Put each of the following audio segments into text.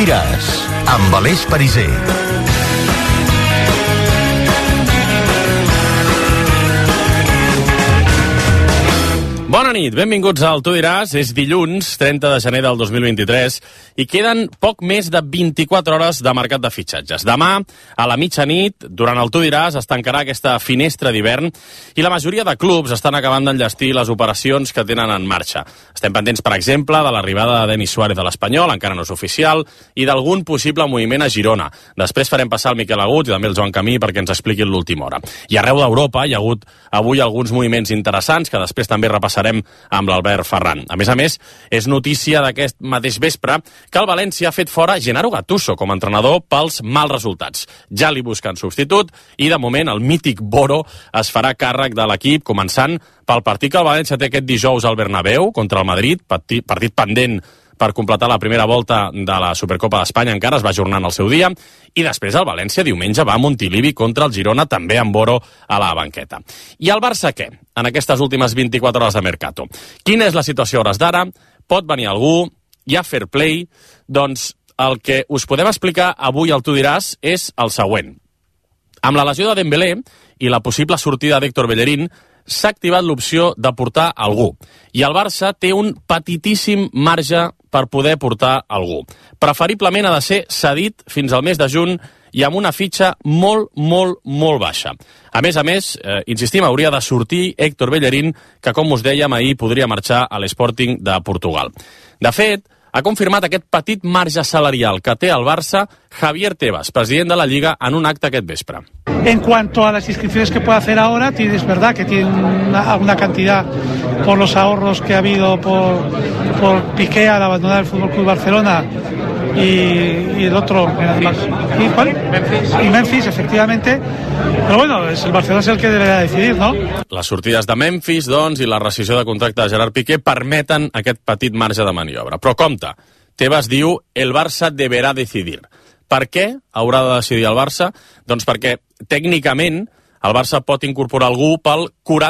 diràs, amb Aleix Pariser. Bona nit, benvinguts al Tu diràs. És dilluns, 30 de gener del 2023, i queden poc més de 24 hores de mercat de fitxatges. Demà, a la mitjanit, durant el Tu diràs, es tancarà aquesta finestra d'hivern i la majoria de clubs estan acabant d'enllestir les operacions que tenen en marxa. Estem pendents, per exemple, de l'arribada de Denis Suárez a l'Espanyol, encara no és oficial, i d'algun possible moviment a Girona. Després farem passar el Miquel Agut i també el Joan Camí perquè ens expliquin l'última hora. I arreu d'Europa hi ha hagut avui alguns moviments interessants que després també repassarem amb l'Albert Ferran. A més, és notícia d'aquest mateix vespre que el València ha fet fora Gennaro Gattuso com a entrenador pels mals resultats. Ja li busquen substitut i, de moment, el mític Boro es farà càrrec de l'equip, començant pel partit que el València té aquest dijous al Bernabéu contra el Madrid, partit pendent per completar la primera volta de la Supercopa d'Espanya, encara es va ajornant el seu dia, i després el València diumenge va a Montilivi contra el Girona, també amb Boro a la banqueta. I el Barça què? En aquestes últimes 24 hores de mercato. Quina és la situació a hores d'ara? Pot venir algú? Hi ha fair play? Doncs el que us podem explicar avui al Tu diràs és el següent. Amb la lesió de Dembélé i la possible sortida d'Héctor Bellerín, s'ha activat l'opció de portar algú. I el Barça té un petitíssim marge per poder portar algú. Preferiblement ha de ser cedit fins al mes de juny i amb una fitxa molt baixa. A més, insistim, hauria de sortir Héctor Bellerín, que, com us dèiem, ahir podria marxar a l'Sporting de Portugal. De fet, ha confirmat aquest petit marge salarial que té el Barça Javier Tebas, president de la Lliga, en un acte aquest vespre. En cuanto a las inscripciones que puede hacer ahora, es verdad que tiene una cantidad por los ahorros que ha habido por Piqué al abandonar el FC Barcelona y el otro, ¿y cuál? Memphis, efectivamente. Pero bueno, el Barcelona es el que deberá decidir, ¿no? Les sortides de Memphis, doncs, i la rescissió de contracte de Gerard Piqué permeten aquest petit marge de maniobra. Però compte, Tebas diu el Barça deberà decidir. Per què haurà de decidir el Barça? Doncs perquè, tècnicament, el Barça pot incorporar algú pel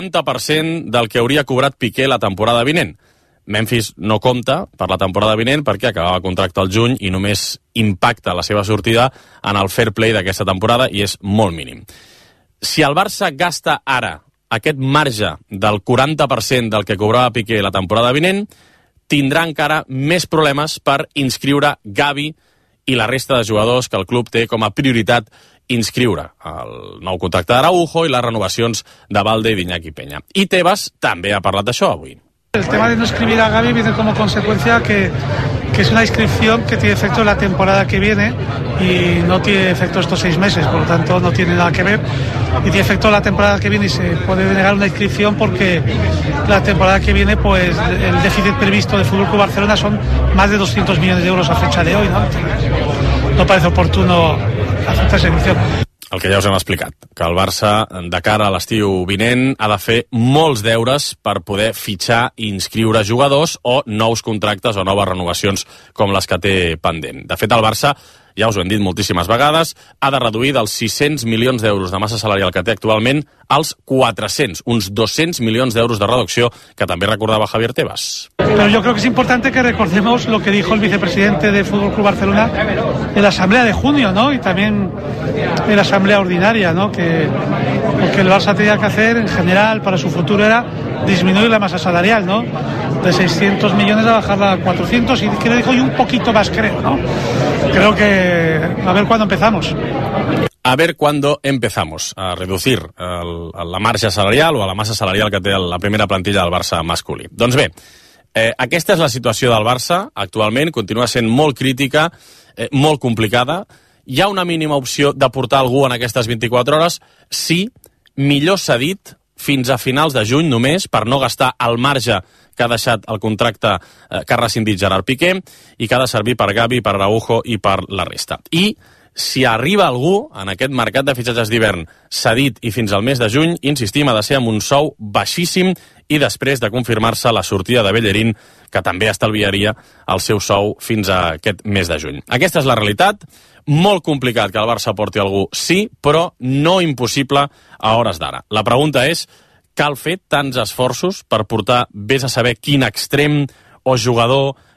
40% del que hauria cobrat Piqué la temporada vinent. Memphis no compta per la temporada vinent perquè acabava contracte al juny i només impacta la seva sortida en el fair play d'aquesta temporada i és molt mínim. Si el Barça gasta ara aquest marge del 40% del que cobrava Piqué la temporada vinent, tindrà encara més problemes per inscriure Gavi i la resta de jugadors que el club té com a prioritat inscriure el nou contracte d'Araujo i les renovacions de Valde i d'Iñaki Peña. I Tebas també ha parlat d'això avui. El tema de no escribir a Gavi viene como consecuencia que es una inscripción que tiene efecto la temporada que viene y no tiene efecto estos 6 meses, por lo tanto no tiene nada que ver, y tiene efecto la temporada que viene y se puede denegar una inscripción porque la temporada que viene pues el déficit previsto del FC Barcelona son más de 200 millones de euros a fecha de hoy, ¿no? No parece oportuno aceptar esa inscripción. El que ja us hem explicat, que el Barça, de cara a l'estiu vinent, ha de fer molts deures per poder fitxar i inscriure jugadors o nous contractes o noves renovacions com les que té pendent. De fet, el Barça, ja us ho hem dit moltíssimes vegades, ha de reduir dels 600 milions d'euros de massa salarial que té actualment als 400, uns 200 milions d'euros de reducció, que també recordava Javier Tebas. Pero yo creo que es importante que recordemos lo que dijo el vicepresidente del FC Barcelona en la asamblea de junio, ¿no? Y también en la asamblea ordinaria, ¿no? Que lo que el Barça tenía que hacer en general para su futuro era disminuir la masa salarial, ¿no? De 600 millones a bajarla a 400 y que lo dijo y un poquito más, creo, ¿no? Creo que a ver cuándo empezamos. A ver cuándo empezamos a reducir la marge salarial o a la massa salarial que té la primera plantilla del Barça masculí. Doncs bé, aquesta és la situació del Barça actualment, continua sent molt crítica, molt complicada. Hi ha una mínima opció de portar algú en aquestes 24 hores? Sí, millor cedit fins a finals de juny només, per no gastar el marge que ha deixat el contracte que ha rescindit Gerard Piqué i que ha de servir per Gavi, per Araujo i per la resta. I si arriba algú en aquest mercat de fitxatges d'hivern cedit i fins al mes de juny, insistim, ha de ser amb un sou baixíssim i després de confirmar-se la sortida de Bellerín, que també estalviaria el seu sou fins a aquest mes de juny. Aquesta és la realitat. Molt complicat que el Barça porti algú, sí, però no impossible a hores d'ara. La pregunta és, cal fer tants esforços per portar vés a saber quin extrem o jugador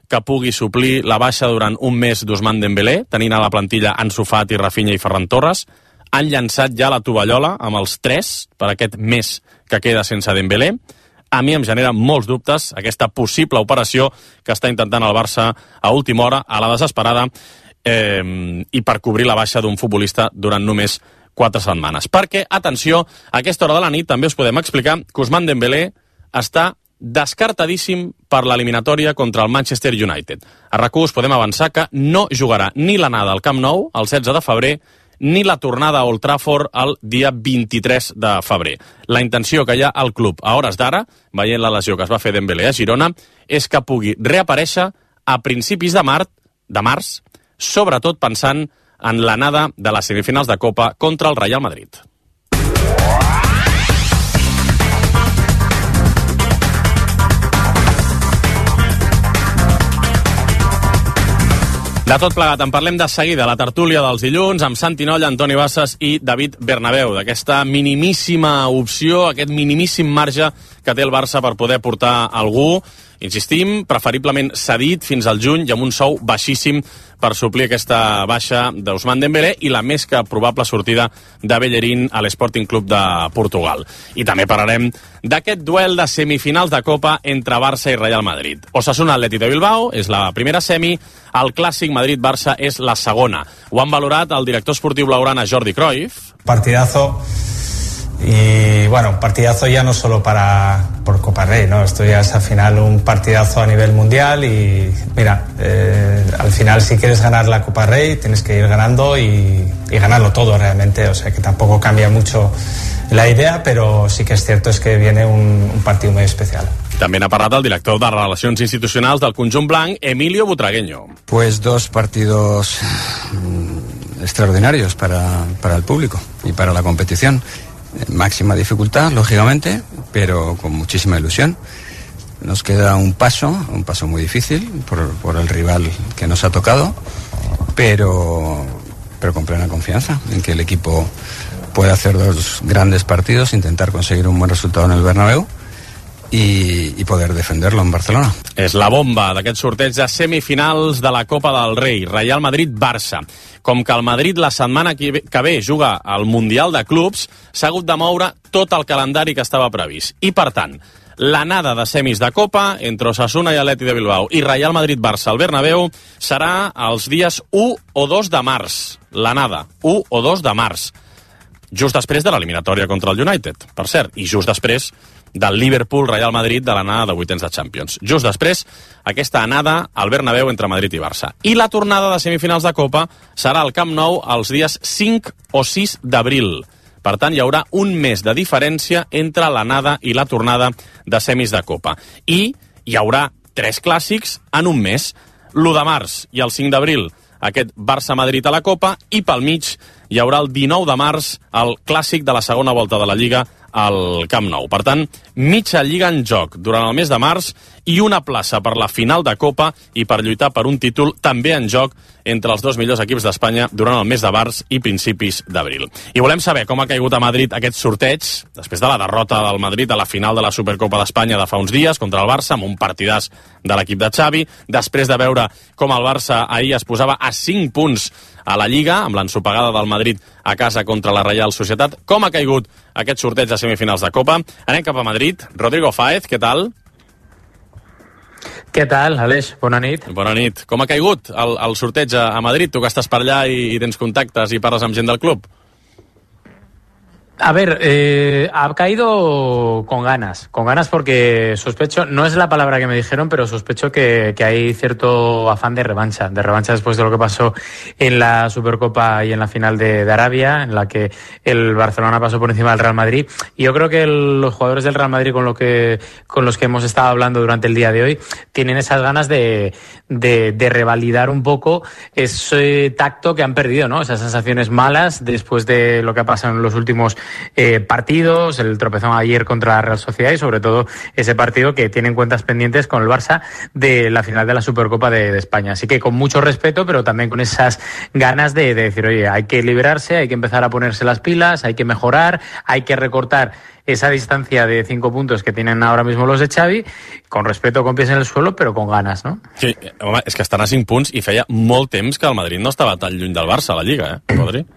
que pugui suplir la baixa durant un mes d'Ousmane Dembélé, tenint a la plantilla Ansu Fati, Rafinha i Ferran Torres. Han llançat ja la tovallola amb els 3 per aquest mes que queda sense Dembélé. A mi em genera molts dubtes aquesta possible operació que està intentant el Barça a última hora, a la desesperada, i per cobrir la baixa d'un futbolista durant només 4 setmanes. Perquè, atenció, a aquesta hora de la nit també us podem explicar que Ousmane Dembélé està descartadíssim per l'eliminatòria contra el Manchester United. A RAC1 us podem avançar que no jugarà ni l'anada al Camp Nou el 16 de febrer ni la tornada a Old Trafford el dia 23 de febrer. La intenció que hi ha al club a hores d'ara, veient la lesió que es va fer Dembélé a Girona, és que pugui reaparèixer a principis de març, sobretot pensant en l'anada de les semifinals de Copa contra el Real Madrid. De tot plegat, en parlem de seguida, la tertúlia dels dilluns, amb Santi Nolla, Antoni Bassas i David Bernabéu, d'aquesta minimíssima opció, aquest minimíssim marge que té el Barça per poder portar algú, insistim, preferiblement cedit fins al juny i amb un sou baixíssim per suplir aquesta baixa d'Ousmane Dembélé i la més que probable sortida de Bellerín a l'Sporting Club de Portugal. I també parlarem d'aquest duel de semifinals de Copa entre Barça i Real Madrid. Osasuna Atlètic de Bilbao és la primera semi, el clàssic Madrid-Barça és la segona. Ho han valorat el director esportiu blaugrana Jordi Cruyff. Partidazo. Y bueno, partidazo ya no solo por Copa Rey, ¿no? Esto ya es al final un partidazo a nivel mundial y mira, al final si quieres ganar la Copa Rey tienes que ir ganando y ganarlo todo realmente, o sea que tampoco cambia mucho la idea, pero sí que es cierto es que viene un partido muy especial. També n'ha parlat el director de Relacions Institucionals del conjunt blanc, Emilio Butragueño. Pues 2 partidos extraordinarios para el público y para la competición. Máxima dificultad, lógicamente, pero con muchísima ilusión. Nos queda un paso muy difícil por el rival que nos ha tocado, pero con plena confianza en que el equipo puede hacer 2 grandes partidos, intentar conseguir un buen resultado en el Bernabéu i poder defenderlo en Barcelona. És la bomba d'aquest sorteig de semifinals de la Copa del Rei, Real Madrid-Barça. Com que el Madrid la setmana que ve juga al Mundial de Clubs, s'ha hagut de moure tot el calendari que estava previst. I, per tant, l'anada de semis de Copa entre Osasuna i Atlètic de Bilbao i Real Madrid-Barça al Bernabéu serà els dies 1 o 2 de març. L'anada, 1 o 2 de març. Just després de l'eliminatòria contra el United, per cert, i just després del Liverpool-Real Madrid de l'anada de vuitens de Champions. Just després, aquesta anada al Bernabéu entre Madrid i Barça. I la tornada de semifinals de Copa serà al Camp Nou els dies 5 o 6 d'abril. Per tant, hi haurà un mes de diferència entre l'anada i la tornada de semis de Copa. I hi haurà 3 clàssics en un mes. L'1 de març i el 5 d'abril, aquest Barça-Madrid a la Copa, i pel mig hi haurà el 19 de març el clàssic de la segona volta de la Lliga al Camp Nou. Per tant, mitja Lliga en joc durant el mes de març i una plaça per la final de Copa i per lluitar per un títol també en joc entre els 2 millors equips d'Espanya durant el mes de març i principis d'abril. I volem saber com ha caigut a Madrid aquest sorteig després de la derrota del Madrid a la final de la Supercopa d'Espanya de fa uns dies contra el Barça, amb un partidàs de l'equip de Xavi, després de veure com el Barça ahir es posava a 5 punts a la Lliga, amb l'ensopegada del Madrid a casa contra la Reial Societat. Com ha caigut aquest sorteig de semifinals de Copa? Anem cap a Madrid. Rodrigo Fáez, què tal? Què tal, Aleix? Bona nit. Bona nit. Com ha caigut el sorteig a Madrid? Tu que estàs per allà i tens contactes i parles amb gent del club. A ver, ha caído con ganas porque sospecho, no es la palabra que me dijeron, pero sospecho que hay cierto afán de revancha después de lo que pasó en la Supercopa y en la final de Arabia, en la que el Barcelona pasó por encima del Real Madrid. Y yo creo que los jugadores del Real Madrid con los que hemos estado hablando durante el día de hoy tienen esas ganas de revalidar un poco ese tacto que han perdido, ¿no? Esas sensaciones malas después de lo que ha pasado en los últimos partidos, el tropezón ayer contra la Real Sociedad y sobre todo ese partido que tienen cuentas pendientes con el Barça de la final de la Supercopa de España. Así que con mucho respeto, pero también con esas ganas de decir, oye, hay que liberarse, hay que empezar a ponerse las pilas, hay que mejorar, hay que recortar esa distancia de 5 puntos que tienen ahora mismo los de Xavi, con respeto, con pies en el suelo, però con ganes, no? Sí, home, és que estan a 5 punts i feia molt temps que el Madrid no estava tan lluny del Barça a la Lliga, Rodri?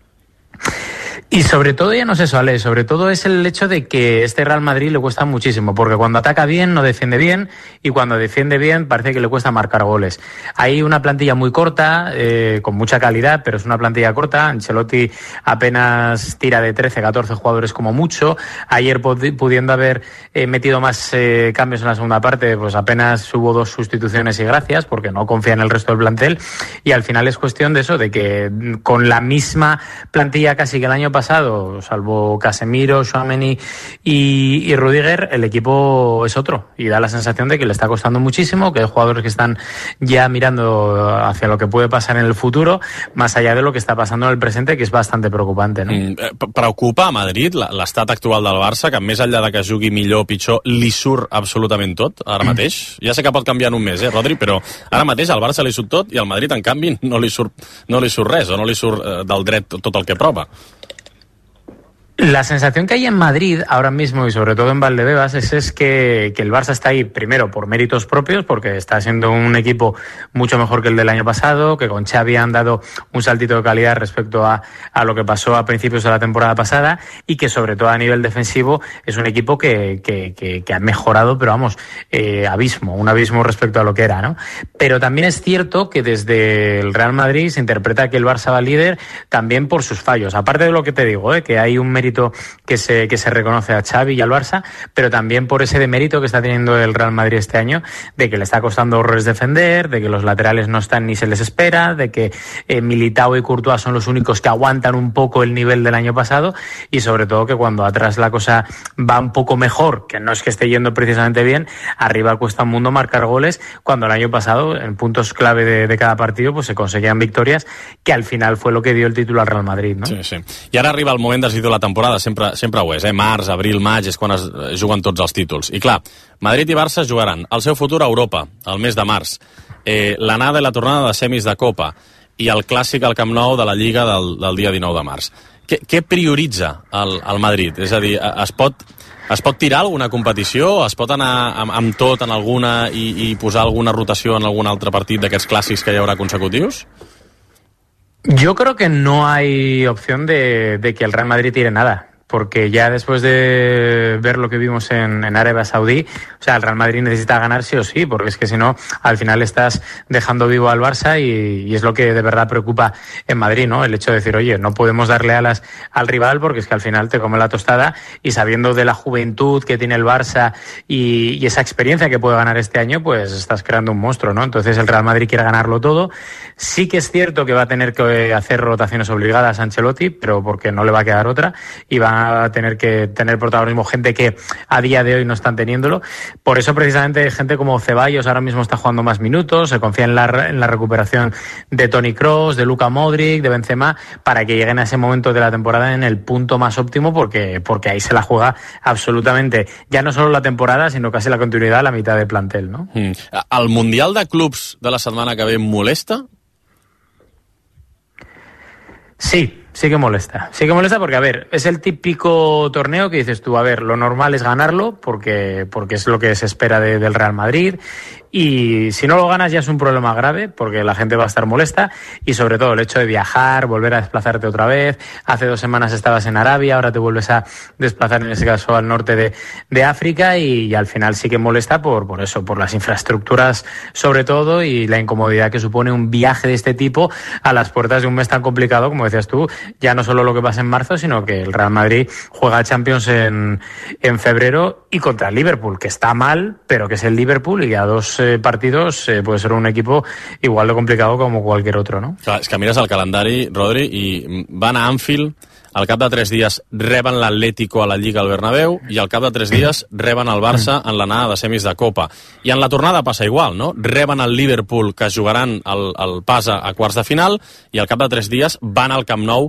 Y sobre todo ya no es eso, Ale, sobre todo es el hecho de que este Real Madrid le cuesta muchísimo, porque cuando ataca bien no defiende bien y cuando defiende bien parece que le cuesta marcar goles. Hay una plantilla muy corta, con mucha calidad, pero es una plantilla corta. Ancelotti apenas tira de 13, 14 jugadores como mucho. Ayer pudiendo haber metido más cambios en la segunda parte, pues apenas hubo 2 sustituciones y gracias, porque no confía en el resto del plantel. Y al final es cuestión de eso, de que con la misma plantilla casi que el año pasado, salvo Casemiro, Tchouaméni y Rudiger, el equipo es otro y da la sensación de que le está costando muchísimo, que hay jugadores que están ya mirando hacia lo que puede pasar en el futuro, más allá de lo que está pasando en el presente, que és bastante preocupante, no? Preocupa a Madrid l'estat actual del Barça, que més enllà de que jugui millor o pitjor, li surt absolutament tot ara mateix? Ja sé que pot canviar en un mes, Rodri, però ara mateix al Barça li surt tot i al Madrid, en canvi, no li surt res, o no li surt del dret tot el que prova. La sensación que hay en Madrid ahora mismo y sobre todo en Valdebebas es que el Barça está ahí primero por méritos propios, porque está siendo un equipo mucho mejor que el del año pasado, que con Xavi han dado un saltito de calidad respecto a lo que pasó a principios de la temporada pasada, y que sobre todo a nivel defensivo es un equipo que ha mejorado, pero vamos, un abismo respecto a lo que era, ¿no? Pero también es cierto que desde el Real Madrid se interpreta que el Barça va líder también por sus fallos, aparte de lo que te digo, que hay un mérito que se reconoce a Xavi y al Barça, pero también por ese demérito que está teniendo el Real Madrid este año, de que le está costando horrores defender, de que los laterales no están ni se les espera, de que Militao y Courtois son los únicos que aguantan un poco el nivel del año pasado, y sobre todo que cuando atrás la cosa va un poco mejor, que no es que esté yendo precisamente bien, arriba cuesta un mundo marcar goles, cuando el año pasado en puntos clave de cada partido pues se conseguían victorias, que al final fue lo que dio el título al Real Madrid, no? Sí, sí. I ara arriba el moment decidir la temporada, sempre ho és, març, abril, maig, és quan es juguen tots els títols. I clar, Madrid i Barça jugaran el seu futur a Europa, el mes de març, l'anada i la tornada de semis de Copa i el clàssic al Camp Nou de la Lliga del dia 19 de març. Què prioritza el Madrid? És a dir, es pot tirar alguna competició? Es pot anar amb tot en alguna i posar alguna rotació en algun altre partit d'aquests clàssics que hi haurà consecutius? Yo creo que no hay opción de que el Real Madrid tire nada, porque ya después de ver lo que vimos en Arabia Saudí, o sea, el Real Madrid necesita ganar sí o sí, porque es que si no, al final estás dejando vivo al Barça y es lo que de verdad preocupa en Madrid, ¿no? El hecho de decir, oye, no podemos darle alas al rival porque es que al final te come la tostada, y sabiendo de la juventud que tiene el Barça y esa experiencia que puede ganar este año, pues estás creando un monstruo, ¿no? Entonces el Real Madrid quiere ganarlo todo. Sí que es cierto que va a tener que hacer rotaciones obligadas a Ancelotti, pero porque no le va a quedar otra, y va a tener que tener protagonismo gente que a día de hoy no están teniéndolo. Por eso precisamente gente como Ceballos ahora mismo está jugando más minutos, se confía en la recuperación de Toni Kroos, de Luka Modric, de Benzema, para que lleguen a ese momento de la temporada en el punto más óptimo, porque ahí se la juega absolutamente, ya no solo la temporada, sino casi la continuidad a la mitad del plantel, ¿no? El Mundial de Clubs de la setmana que ve molesta? Sí que molesta. Sí que molesta porque, a ver, es el típico torneo que dices tú, a ver, lo normal es ganarlo porque es lo que se espera del Real Madrid, y si no lo ganas ya es un problema grave porque la gente va a estar molesta, y sobre todo el hecho de viajar, volver a desplazarte otra vez. Hace 2 semanas estabas en Arabia, ahora te vuelves a desplazar en ese caso al norte de África, y al final sí que molesta por eso, por las infraestructuras sobre todo, y la incomodidad que supone un viaje de este tipo a las puertas de un mes tan complicado, como decías tú, ya no solo lo que pasa en marzo, sino que el Real Madrid juega Champions en febrero y contra el Liverpool, que está mal, pero que es el Liverpool, y a 2 partidos puede ser un equipo igual de complicado como cualquier otro, ¿no? Clar, és que mires el calendari, Rodri, i van a Anfield, al cap de 3 dies reben l'Atlético a la Lliga al Bernabéu, i al cap de 3 dies reben el Barça en l'anada de semis de Copa. I en la tornada passa igual, no? Reben el Liverpool, que jugaran el pas a quarts de final, i al cap de 3 dies van al Camp Nou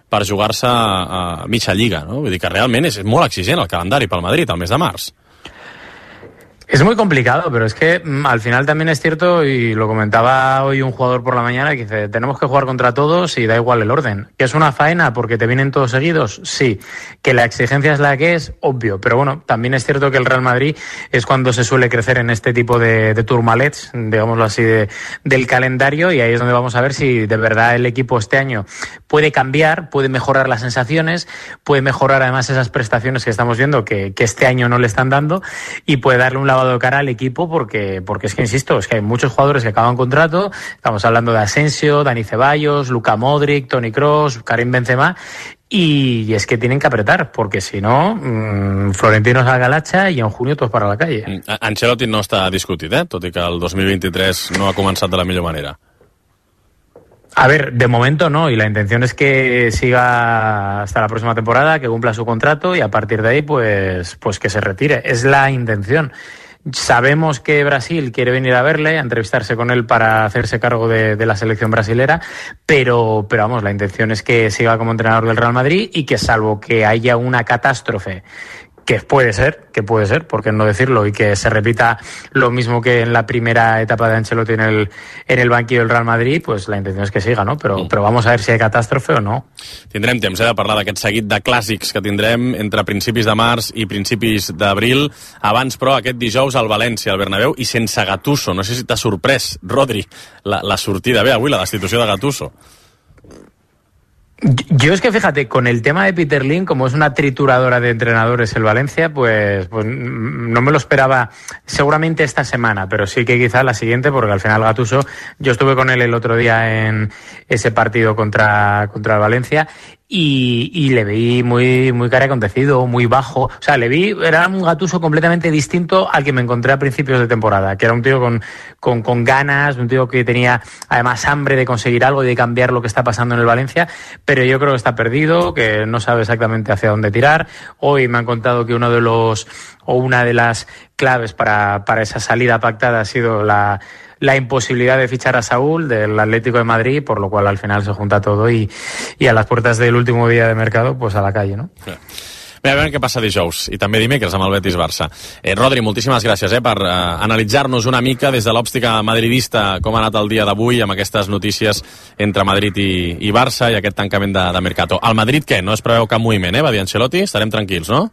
per jugar-se a mitja lliga, no? Vull dir que realment és molt exigent el calendari pel Madrid el mes de març. Es muy complicado, pero es que al final también es cierto, y lo comentaba hoy un jugador por la mañana, que dice, tenemos que jugar contra todos y da igual el orden. ¿Que es una faena porque te vienen todos seguidos? Sí. ¿Que la exigencia es la que es? Obvio. Pero bueno, también es cierto que el Real Madrid es cuando se suele crecer en este tipo de tourmalets, digámoslo así, del calendario, y ahí es donde vamos a ver si de verdad el equipo este año puede cambiar, puede mejorar las sensaciones, puede mejorar además esas prestaciones que estamos viendo que este año no le están dando, y puede darle un lavado de cara al equipo porque es que, insisto, es que hay muchos jugadores que acaban contrato. Estamos hablando de Asensio, Dani Ceballos, Luka Modric, Toni Kroos, Karim Benzema, y es que tienen que apretar, porque si no, Florentino salga al hacha y en junio todos para la calle. Ancelotti no està discutit, tot i que el 2023 no ha començat de la millor manera. A ver, de momento no, y la intención es que siga hasta la próxima temporada, que cumpla su contrato y a partir de ahí pues que se retire. Es la intención. Sabemos que Brasil quiere venir a verle, a entrevistarse con él para hacerse cargo de la selección brasilera, pero vamos, la intención es que siga como entrenador del Real Madrid y que, salvo que haya una catástrofe, que puede ser, por qué no decirlo, y que se repita lo mismo que en la primera etapa de Ancelotti en el banquillo del Real Madrid, pues la intención es que siga, ¿no? Pero vamos a ver si hay catástrofe o no. Tindrem temps de parlar d'aquest seguit de clàssics que tindrem entre principis de març i principis d'abril. Abans, però, aquest dijous al València, al Bernabéu, i sense Gattuso. No sé si t'ha sorprès, Rodri, la sortida. Bé, avui la destitució de Gattuso. Yo es que, fíjate, con el tema de Peter Lim, como es una trituradora de entrenadores el Valencia, pues no me lo esperaba seguramente esta semana, pero sí que quizá la siguiente, porque al final Gattuso, yo estuve con él el otro día en ese partido contra el Valencia, y le vi muy caracontecido, muy bajo. O sea, le vi, era un Gattuso completamente distinto al que me encontré a principios de temporada, que era un tío con ganas, un tío que tenía además hambre de conseguir algo y de cambiar lo que está pasando en el Valencia, pero yo creo que está perdido, que no sabe exactamente hacia dónde tirar. Hoy me han contado que una de las claves para esa salida pactada ha sido la imposibilidad de fichar a Saúl del Atlético de Madrid, por lo cual al final se junta todo y a las puertas del último día de mercado, pues a la calle, ¿no? Bé, a veure què passa dijous i també dimecres amb el Betis-Barça. Rodri, moltíssimes gràcies per analitzar-nos una mica des de l'òptica madridista com ha anat el dia d'avui amb aquestes notícies entre Madrid i Barça i aquest tancament de Mercato. Al Madrid, què? No es preveu cap moviment, va dir Ancelotti? Estarem tranquils, no?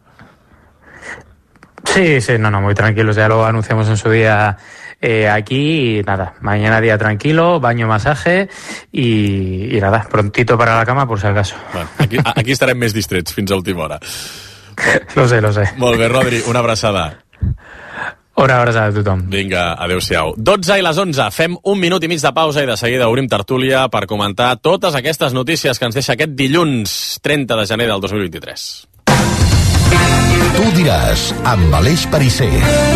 Sí, no, muy tranquilos, ya lo anunciamos en su día aquí, y nada, mañana día tranquilo, baño, masaje y nada, prontito para la cama por si acaso. Bueno, aquí estarem més distrets fins a última hora. Lo sé. Molt bé, Rodri, una abraçada. Una abraçada a tothom. Vinga, adeu-siau. 12 i les 11, fem un minut i mig de pausa i de seguida obrim tertúlia per comentar totes aquestes notícies que ens deixa aquest dilluns 30 de gener del 2023. Tu diràs, amb Aleix Pariser.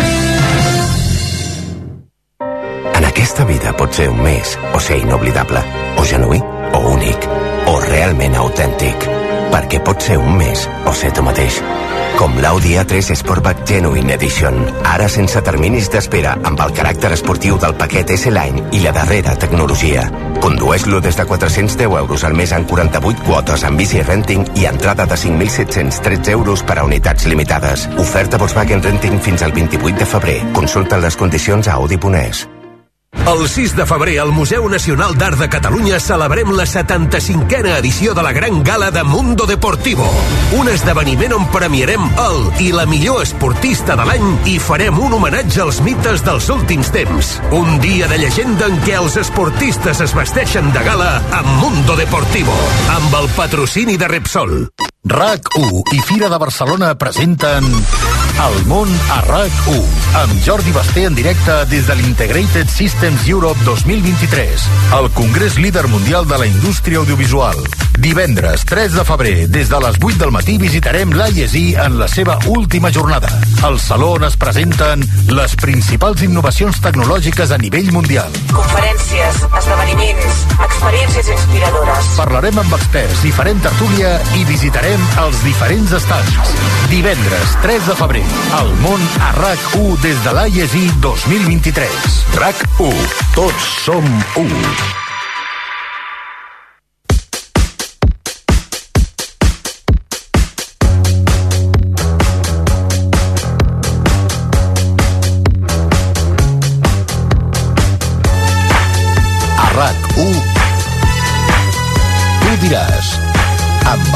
En aquesta vida pot ser un mes, o ser inoblidable, o genuí, o únic, o realment autèntic. Perquè pot ser un mes, o ser tu mateix. Com l'Audi A3 Sportback Genuine Edition, ara sense terminis d'espera, amb el caràcter esportiu del paquet S-Line i la darrera tecnologia. Condueix-lo des de 410 euros al mes en 48 quotes amb Bici Renting i entrada de 5.713 euros per a unitats limitades. Oferta Volkswagen Renting fins al 28 de febrer. Consulta les condicions a Audi.es. El 6 de febrer al Museu Nacional d'Art de Catalunya celebrem la 75a edició de la Gran Gala de Mundo Deportivo. Un esdeveniment on premiarem el i la millor esportista de l'any i farem un homenatge als mites dels últims temps. Un dia de llegenda en què els esportistes es vesteixen de gala amb Mundo Deportivo, amb el patrocini de Repsol. RAC1 i Fira de Barcelona presenten El món a RAC1 amb Jordi Basté en directe des de l'Integrated Systems Europe 2023, el congrés líder mundial de la indústria audiovisual. Divendres 3 de febrer, des de les 8 del matí, visitarem l'ISI en la seva última jornada. Al saló on es presenten les principals innovacions tecnològiques a nivell mundial. Conferències, esdeveniments, experiències inspiradores. Parlarem amb experts i farem tertúlia i visitarem els diferents estants. Divendres 3 de febrer, El món a RAC1 des de l'ISI 2023. RAC1, tots som u.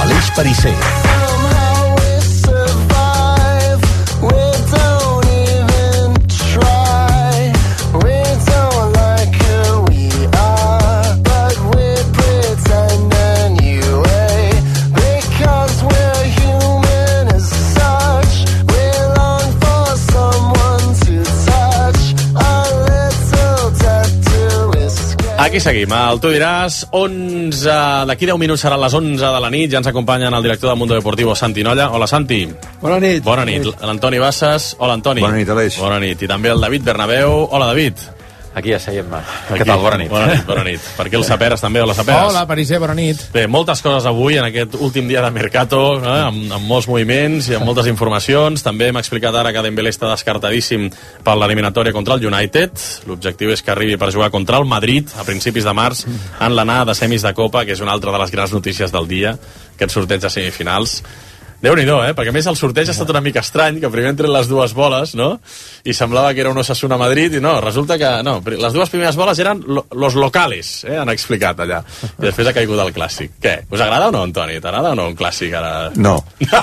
amb Aleix Perisser. Aquí seguim, el Tu diràs, 11, d'aquí 10 minuts seran les 11 de la nit, ja ens acompanyen el director del Mundo Deportivo, Santi Nolla. Hola, Santi. Bona nit. Bona nit. L'Antoni Bassas. Hola, Antoni. Bona nit, Aleix. Bona nit. I també el David Bernabéu. Hola, David. Aquí ja seiem. Què tal? Bona nit. Bona nit. Per aquí els Saperes també. Hola, Saperes. Hola, Perisser, bona nit. Bé, moltes coses avui en aquest últim dia de Mercato, amb molts moviments i amb moltes informacions. També hem explicat ara que Dembélé està descartadíssim per l'eliminatòria contra el United. L'objectiu és que arribi per jugar contra el Madrid a principis de març en l'anada de semis de Copa, que és una altra de les grans notícies del dia, aquest sorteig de semifinals. Déu-n'hi-do, perquè a més el sorteig ha estat una mica estrany, que primer entren les dues boles, no? I semblava que era un Osasuna-Madrid, i no, resulta que no, les dues primeres boles eren los locales, han explicat allà. I després ha caigut el clàssic. Què? Us agrada o no, Antoni? T'agrada o no un clàssic ara? No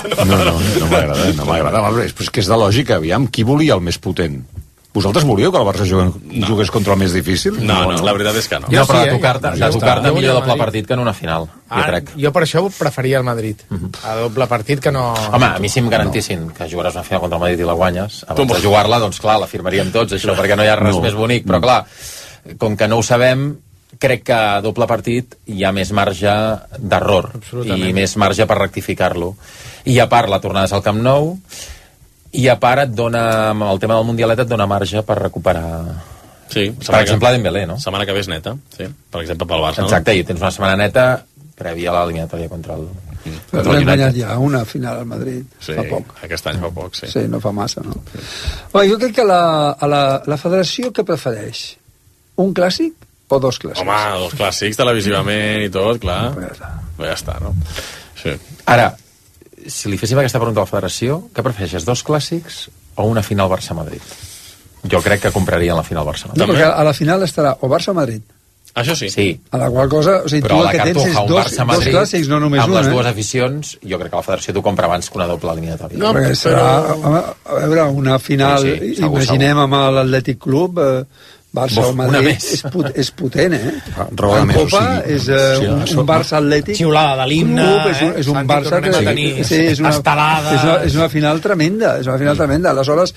m'agrada, és que és de lògica, aviam, qui volia el més potent? Vosaltres volíeu que el Barça jugués contra el més difícil? No, la veritat és que no. No, però de tocar-te millor doble partit que en una final, jo crec. Jo per això preferia el Madrid, a doble partit que no... Home, a mi si em garantissin que jugaràs una final contra el Madrid i la guanyes, abans de jugar-la, doncs clar, la firmaríem tots, això, perquè no hi ha res més bonic, però clar, com que no ho sabem, crec que a doble partit hi ha més marge d'error i més marge per rectificar-lo. I a part, la tornada és al Camp Nou, i a part et dona, amb el tema del Mundialet et dona marge per recuperar, sí, per exemple, Dembélé, no? Setmana que ve és neta, sí, per exemple pel Barça. Exacte, i tens una setmana neta prèvia a l'eliminatòria contra el Però l'hem guanyat ja una final al Madrid, fa poc. Aquest any fa poc, sí. Sí, no fa massa, no? Jo crec que la federació què prefereix? Un clàssic o dos clàssics? Home, dos clàssics televisivament i tot, clar. Ja està, no? Sí. Ara, si li féssim aquesta pregunta a la federació, què prefereixes, dos clàssics o una final Barça-Madrid? Jo crec que comprarien la final Barça-Madrid. No, perquè a la final estarà o Barça-Madrid. Això sí. A la qual cosa, o sigui, però tu el que tens és dos clàssics, no només amb un. Amb les dues aficions, jo crec que la federació t'ho compra abans que una doble eliminatòria. No, perquè serà, a veure, una final, sí, imaginem amb l'Atlètic Club... Barça o Madrid és potent, En Copa és un Barça Atlètic. Xiulada de l'himne, és un Barça que és una final tremenda, Aleshores,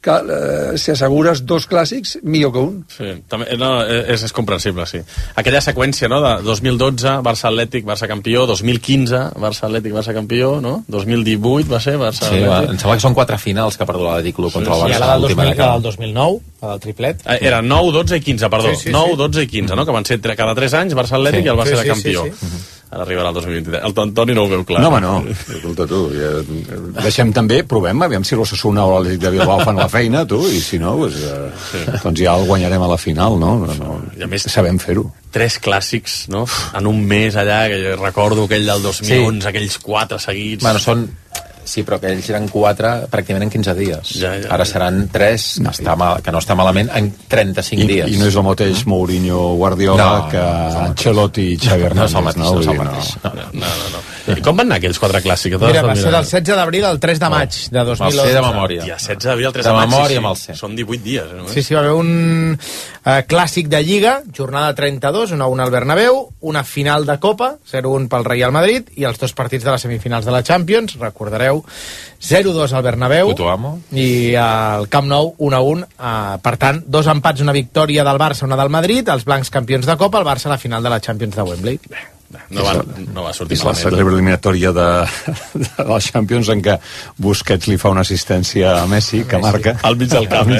si assegures dos clàssics, millor que un. Sí, també, és comprensible, sí. Aquella seqüència, no?, de 2012, Barça Atlètic, Barça campió, 2015, Barça Atlètic, Barça campió, no? 2018 va ser Barça Atlètic. Em sembla que són 4 finals que ha perdut l'Atlètic Club contra el Barça. I la del 2009, la del triplet. Era 9, 12 i 15, perdó. 9, 12 i 15, no?, que van ser cada 3 anys Barça Atlètic i el Barça de campió. Ara arribarà el 2023. El Toni no ho veu clar. No, home, no. Escolta, tu, deixem també, provem, aviam si l'Osasuna o l'Atlètic de Bilbao fan la feina, tu, i si no, doncs ja el guanyarem a la final, no? I a més, sabem fer-ho. 3 clàssics, no?, en un mes allà, que jo recordo aquell del 2011, aquells 4 seguits. Bueno, són... Sí, però que ells eren 4 pràcticament en 15 dies. Ara seran 3, que no està malament, en 35 dies. I no és el mateix Mourinho Guardiola que Ancelotti i Xavi Hernández. No és el mateix. No. I com van anar aquells 4 clàssics? Mira, va ser del 16 d'abril al 3 de maig de 2011. El C de memòria. 16 d'abril al 3 de maig. De memòria amb el C. Són 18 dies. Sí, va haver un clàssic de Lliga, jornada 32, 1-1 al Bernabéu, una final de Copa, 0-1 pel Real Madrid, i els 2 partits de les semifinals de la Champions, recordareu, 0-2 al Bernabéu i al Camp Nou 1-1, per tant 2 empats, una victòria del Barça, una del Madrid, els blancs campions de Copa, el Barça a la final de la Champions de Wembley. No va sortir malament. És la eliminatòria de la Champions en què Busquets li fa una assistència a Messi, que marca al mig del camp.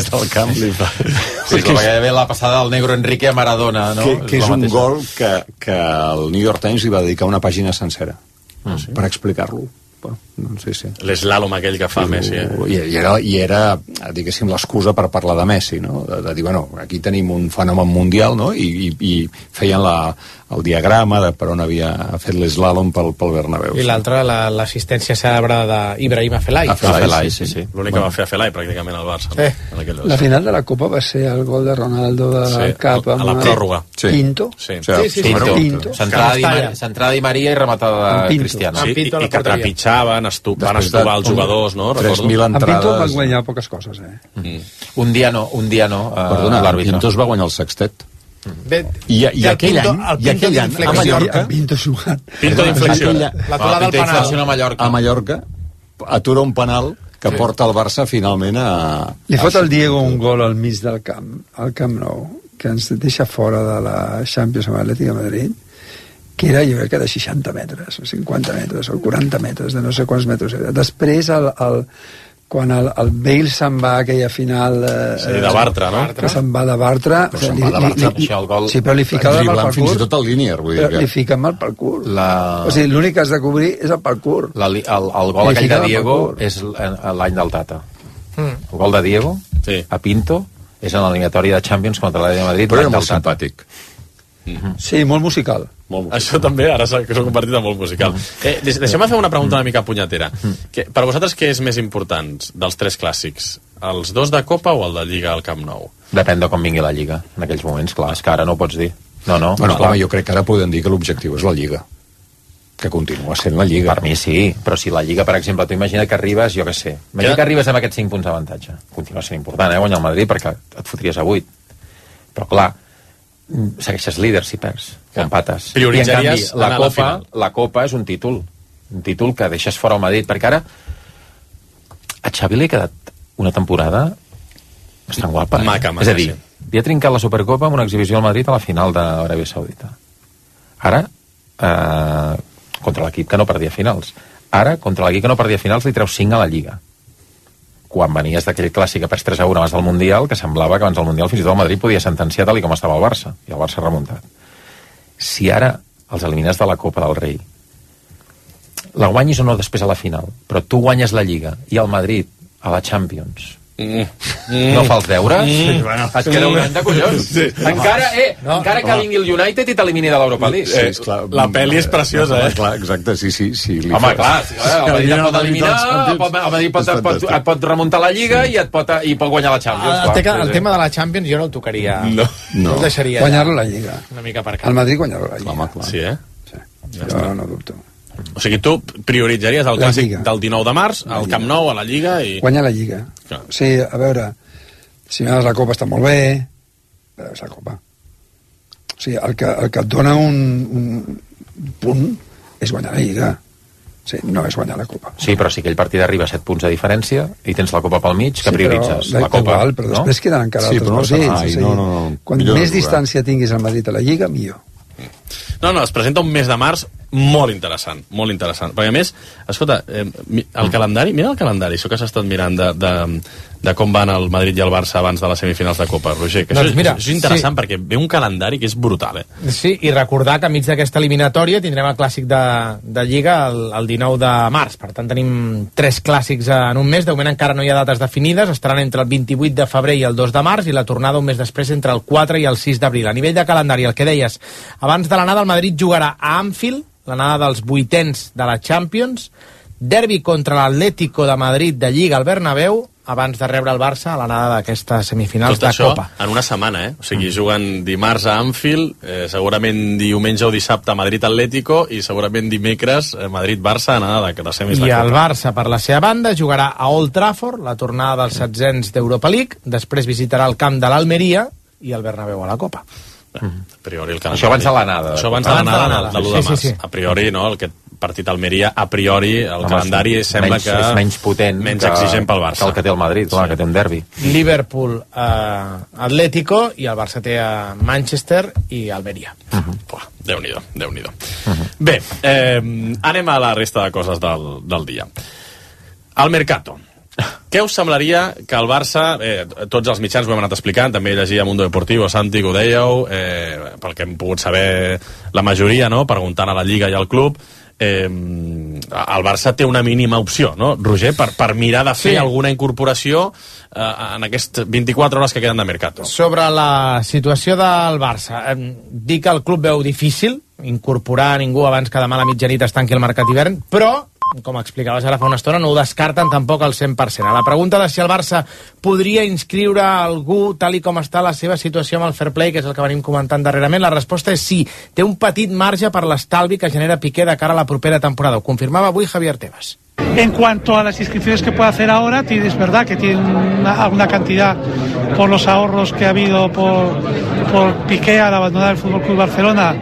Sí, com gairebé la passada del negro Enrique a Maradona, no? Que és un gol que el New York Times li va dedicar una pàgina sencera per explicar-lo. No sé si... L'eslàlom aquell que fa Messi. I era, diguéssim, l'excusa per parlar de Messi, no? De dir, bueno, aquí tenim un fenomen mundial, no? I feien el diagrama de per on havia fet l'eslàlom pel Bernabéu. I l'altra, l'assistència cèlebre d'Ibrahim Afelai. Afelai, sí. L'únic que va fer Afelai, pràcticament, al Barça. La final de la Copa va ser el gol de Ronaldo de cap a la pròrroga. Pinto. Sí. Centrada Di Maria i rematada de Cristiano. I que trepitjaven, van estovar els jugadors, no? 3.000 entrades. En Pinto va guanyar poques coses, Un dia no. Perdona, Pinto es va guanyar el sextet. I aquell any a Mallorca Pinto jugant d'inflexió a Mallorca atura un penal que porta el Barça finalment a... Li fot el Diego un gol al mig del Camp Nou, que ens deixa fora de la Champions amb l'Atlètic de Madrid, que era, jo crec que de 60 metres o 50 metres o 40 metres, de no sé quants metres era. Després quan el Bale se'n va a aquella final de Bartra, no? Que se'n va de Bartra, sí, però li ficava mal pel cul, fins i tot el Línier, vull dir, li fica mal pel cul, o sigui, l'únic que has de cobrir és el parkour. El gol aquell de Diego és l'any del Tata. El gol de Diego a Pinto és en l'eliminatòria de Champions contra l'Atlètic de Madrid, però era molt simpàtic. Sí, molt musical. Això també, ara s'ha convertit en molt musical. Deixeu-me fer una pregunta una mica punyetera. Per vosaltres, què és més important dels tres clàssics? Els dos de Copa o el de Lliga al Camp Nou? Depèn de com vingui la Lliga, en aquells moments, clar, és que ara no ho pots dir. Bueno, clar, jo crec que ara podem dir que l'objectiu és la Lliga, que continua sent la Lliga. Per mi sí, però si la Lliga, per exemple, tu imagina que arribes, jo què sé, imagina que arribes amb aquests 5 punts d'avantatge. Continua sent important, guanyar el Madrid, perquè et fotries a 8. Però clar, segueixes líder si perds, o empates. Prioritzaries i en canvi la Copa és un títol que deixes fora el Madrid, perquè ara a Xavi li ha quedat una temporada bastant guapa. Maca, és a dir, havia trincat la Supercopa amb una exhibició al Madrid a la final d'Aràbia Saudita. Ara contra l'equip que no perdia finals. Ara, contra l'equip que no perdia finals, li treu 5 a la Lliga. Quan venies d'aquell clàssic que perds 3-1 abans del Mundial, que semblava que abans del Mundial fins i tot el Madrid podia sentenciar tal com estava el Barça, i el Barça ha remuntat. Si ara els elimines de la Copa del Rei, la guanyis o no després a la final, però tu guanyes la Lliga i el Madrid a la Champions, no fa els deures? Et queda un any de collons. Encara que vingui el United i t'elimini de l'Europa League. La pel·li és preciosa, Clar, exacte, sí. Home, clar, el Madrid et pot eliminar, el Madrid et pot remuntar la Lliga i pot guanyar la Champions. El tema de la Champions jo no el tocaria. No el deixaria. Guanyar-lo la Lliga. Una mica per cap. El Madrid guanyar-lo la Lliga. Sí, Jo no dubto. O sigui, tu prioritzaries el clàssic del 19 de març, al Camp Nou, a la Lliga i... Guanyar la Lliga. O sigui, a veure, si guanyes la Copa està molt bé, però és la Copa. O sigui, el que et dona un punt és guanyar la Lliga. O sigui, no és guanyar la Copa. Sí, però si aquell partit arriba a 7 punts de diferència i tens la Copa pel mig, que prioritzes? La Copa, però després queden encara altres partits. Quan més distància tinguis al Madrid a la Lliga, millor. No, es presenta un mes de març molt interessant. Perquè a més, escolta, el calendari, mira el calendari, això que s'ha estat mirant de com van el Madrid i el Barça abans de les semifinals de Copa, Roger, que doncs això és interessant perquè ve un calendari que és brutal, Sí, i recordar que enmig d'aquesta eliminatòria tindrem el clàssic de Lliga el 19 de març, per tant tenim 3 clàssics en un mes, de moment encara no hi ha dates definides, estaran entre el 28 de febrer i el 2 de març, i la tornada un mes després entre el 4 i el 6 d'abril. A nivell de calendari, el que deies, abans de l'anada el Madrid jugarà a Anfield, l'anada dels 8ens de la Champions, derbi contra l'Atlético de Madrid de Lliga al Bernabéu, abans de rebre el Barça a l'anada d'aquestes semifinals de Copa. En una setmana, O sigui, juguen dimarts a Anfield, segurament diumenge o dissabte a Madrid-Atlético i segurament dimecres Madrid-Barça anada de semis de Copa. I el Barça, per la seva banda, jugarà a Old Trafford, la tornada dels 700 d'Europa League, després visitarà el camp de l'Almeria i el Bernabéu a la Copa. A priori el calendari. Això abans de l'anada. Això abans de l'anada de l'1 de març. A priori, no, aquest partit Almeria, a priori, el calendari sembla que és menys potent, menys exigent pel Barça. Que el que té el Madrid, clar, que té un derbi. Liverpool, Atlético, i el Barça té a Manchester i Almeria. Déu-n'hi-do. Bé, anem a la resta de coses del dia. El Mercato. Què us semblaria que el Barça, tots els mitjans ho hem anat explicant, també llegia Mundo Deportivo, Santi, que ho dèieu, pel que hem pogut saber la majoria, no?, preguntant a la Lliga i al club, el Barça té una mínima opció, no, Roger, per mirar de fer alguna incorporació en aquestes 24 hores que queden de mercat. Sobre la situació del Barça, dir que el club veu difícil incorporar ningú abans que demà a la mitjanit es tanqui el mercat d'hivern, però com explicaves ara fa una estona, no ho descarten tampoc al 100%. A la pregunta de si el Barça podria inscriure algú tal i com està la seva situació amb el fair play, que és el que venim comentant darrerament, la resposta és sí. Té un petit marge per l'estalvi que genera Piqué de cara a la propera temporada. Ho confirmava avui Javier Tebas. En cuanto a las inscripciones que puede hacer ahora, es verdad que tiene alguna cantidad por los ahorros que ha habido por Piqué al abandonar el FC Barcelona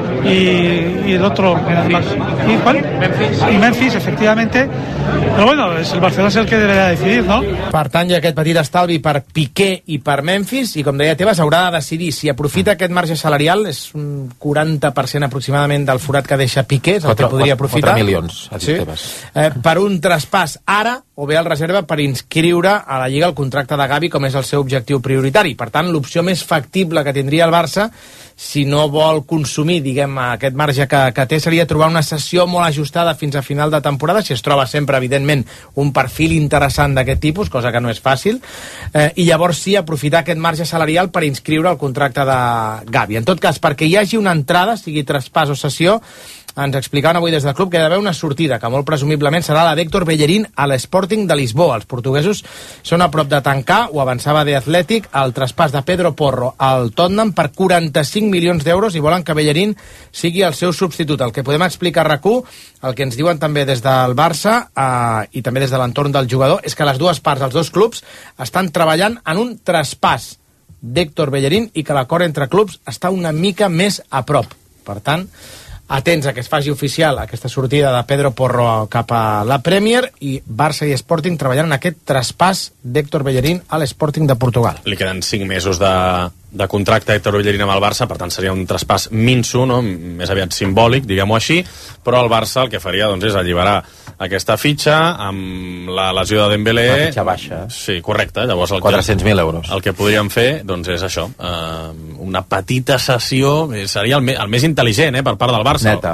y el otro ¿y cuál? Memphis, efectivamente, però bueno, el Barcelona és el que deberà decidir, no? Per tant, hi ha aquest petit estalvi per Piqué i per Memphis, i com deia Tebas, haurà de decidir si aprofita aquest marge salarial, és un 40% aproximadament del forat que deixa Piqué, és el que podria aprofitar. 4 milions, ha dit Tebas. Per un traspàs ara, o bé el reserva per inscriure a la Lliga el contracte de Gavi, com és el seu objectiu prioritari. Per tant, l'opció més factible que tindria el Barça, si no vol consumir, diguem, aquest marge que té, seria trobar una sessió molt ajustada fins a final de temporada, si es troba sempre, evidentment, un perfil interessant d'aquest tipus, cosa que no és fàcil, i llavors sí aprofitar aquest marge salarial per inscriure el contracte de Gavi. En tot cas, perquè hi hagi una entrada, sigui traspàs o cessió, ens explicaven avui des del club que hi ha d'haver una sortida, que molt presumiblement serà la d'Héctor Bellerín a l'Sporting de Lisboa. Els portuguesos són a prop de tancar, ho avançava The Athletic, el traspàs de Pedro Porro al Tottenham per 45 milions d'euros i volen que Bellerín sigui el seu substitut. El que podem explicar a RAC1, el que ens diuen també des del Barça i també des de l'entorn del jugador, és que les dues parts, els dos clubs, estan treballant en un traspàs d'Héctor Bellerín i que l'acord entre clubs està una mica més a prop. Per tant, atents a que es faci oficial aquesta sortida de Pedro Porro cap a la Premier i Barça i Sporting treballant en aquest traspàs d'Héctor Bellerín a l'Sporting de Portugal. Li queden 5 mesos de contracte a Héctor Bellerín amb el Barça, per tant seria un traspàs minso, no? Més aviat simbòlic, diguem-ho així, però el Barça el que faria doncs, és alliberar aquesta fitxa amb la lesió de Dembélé. Una fitxa baixa. Sí, correcte. Llavors 400.000 euros. El que podríem fer doncs, és això, una petita sessió, seria el més intel·ligent per part del Barça. Neta.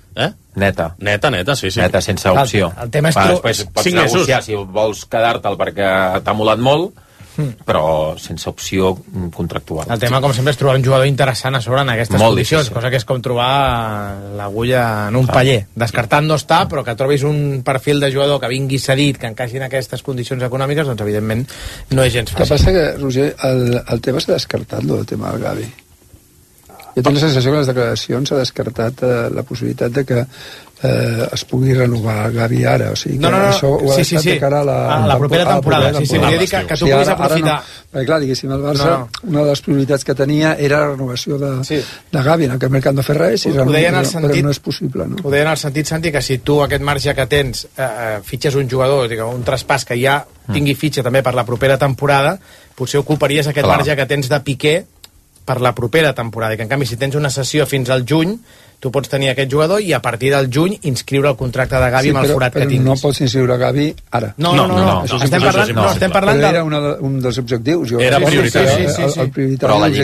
Neta, sí. Neta, sense opció. El tema és després pots negociar si vols quedar-te'l perquè t'ha molat molt, però sense opció contractual. El tema, com sempre, és trobar un jugador interessant a sobre en aquestes condicions, cosa que és com trobar l'agulla en un paller. Descartat no està, però que trobis un perfil de jugador que vingui cedit, que encaixi en aquestes condicions econòmiques, doncs evidentment no és gens fàcil. El que passa que, Roger, el tema s'ha descartat, el tema del Gavi. Jo tinc la sensació que les declaracions s'ha descartat la possibilitat de que es pugui renovar Gavi ara, o sigui que això ho ha estat de cara a la propera temporada. Volia dir que tu puguis aprofitar. Perquè clar, diguéssim, el Barça, una de les prioritats que tenia era la renovació de Gavi, en aquest mercat no fer res, però no és possible. Ho deia en el sentit, Santi, que si tu aquest marge que tens fitxes un jugador, un traspàs que ja tingui fitxa també per la propera temporada, potser ocuparies aquest marge que tens de Piqué per la propera temporada, i que en canvi si tens una sessió fins al juny, tu pots tenir aquest jugador i a partir del juny inscriure el contracte de Gavi amb el forat que tinguis. No pots inscriure Gavi ara. No. Estem parlant era un dels objectius. Era prioritari. Però la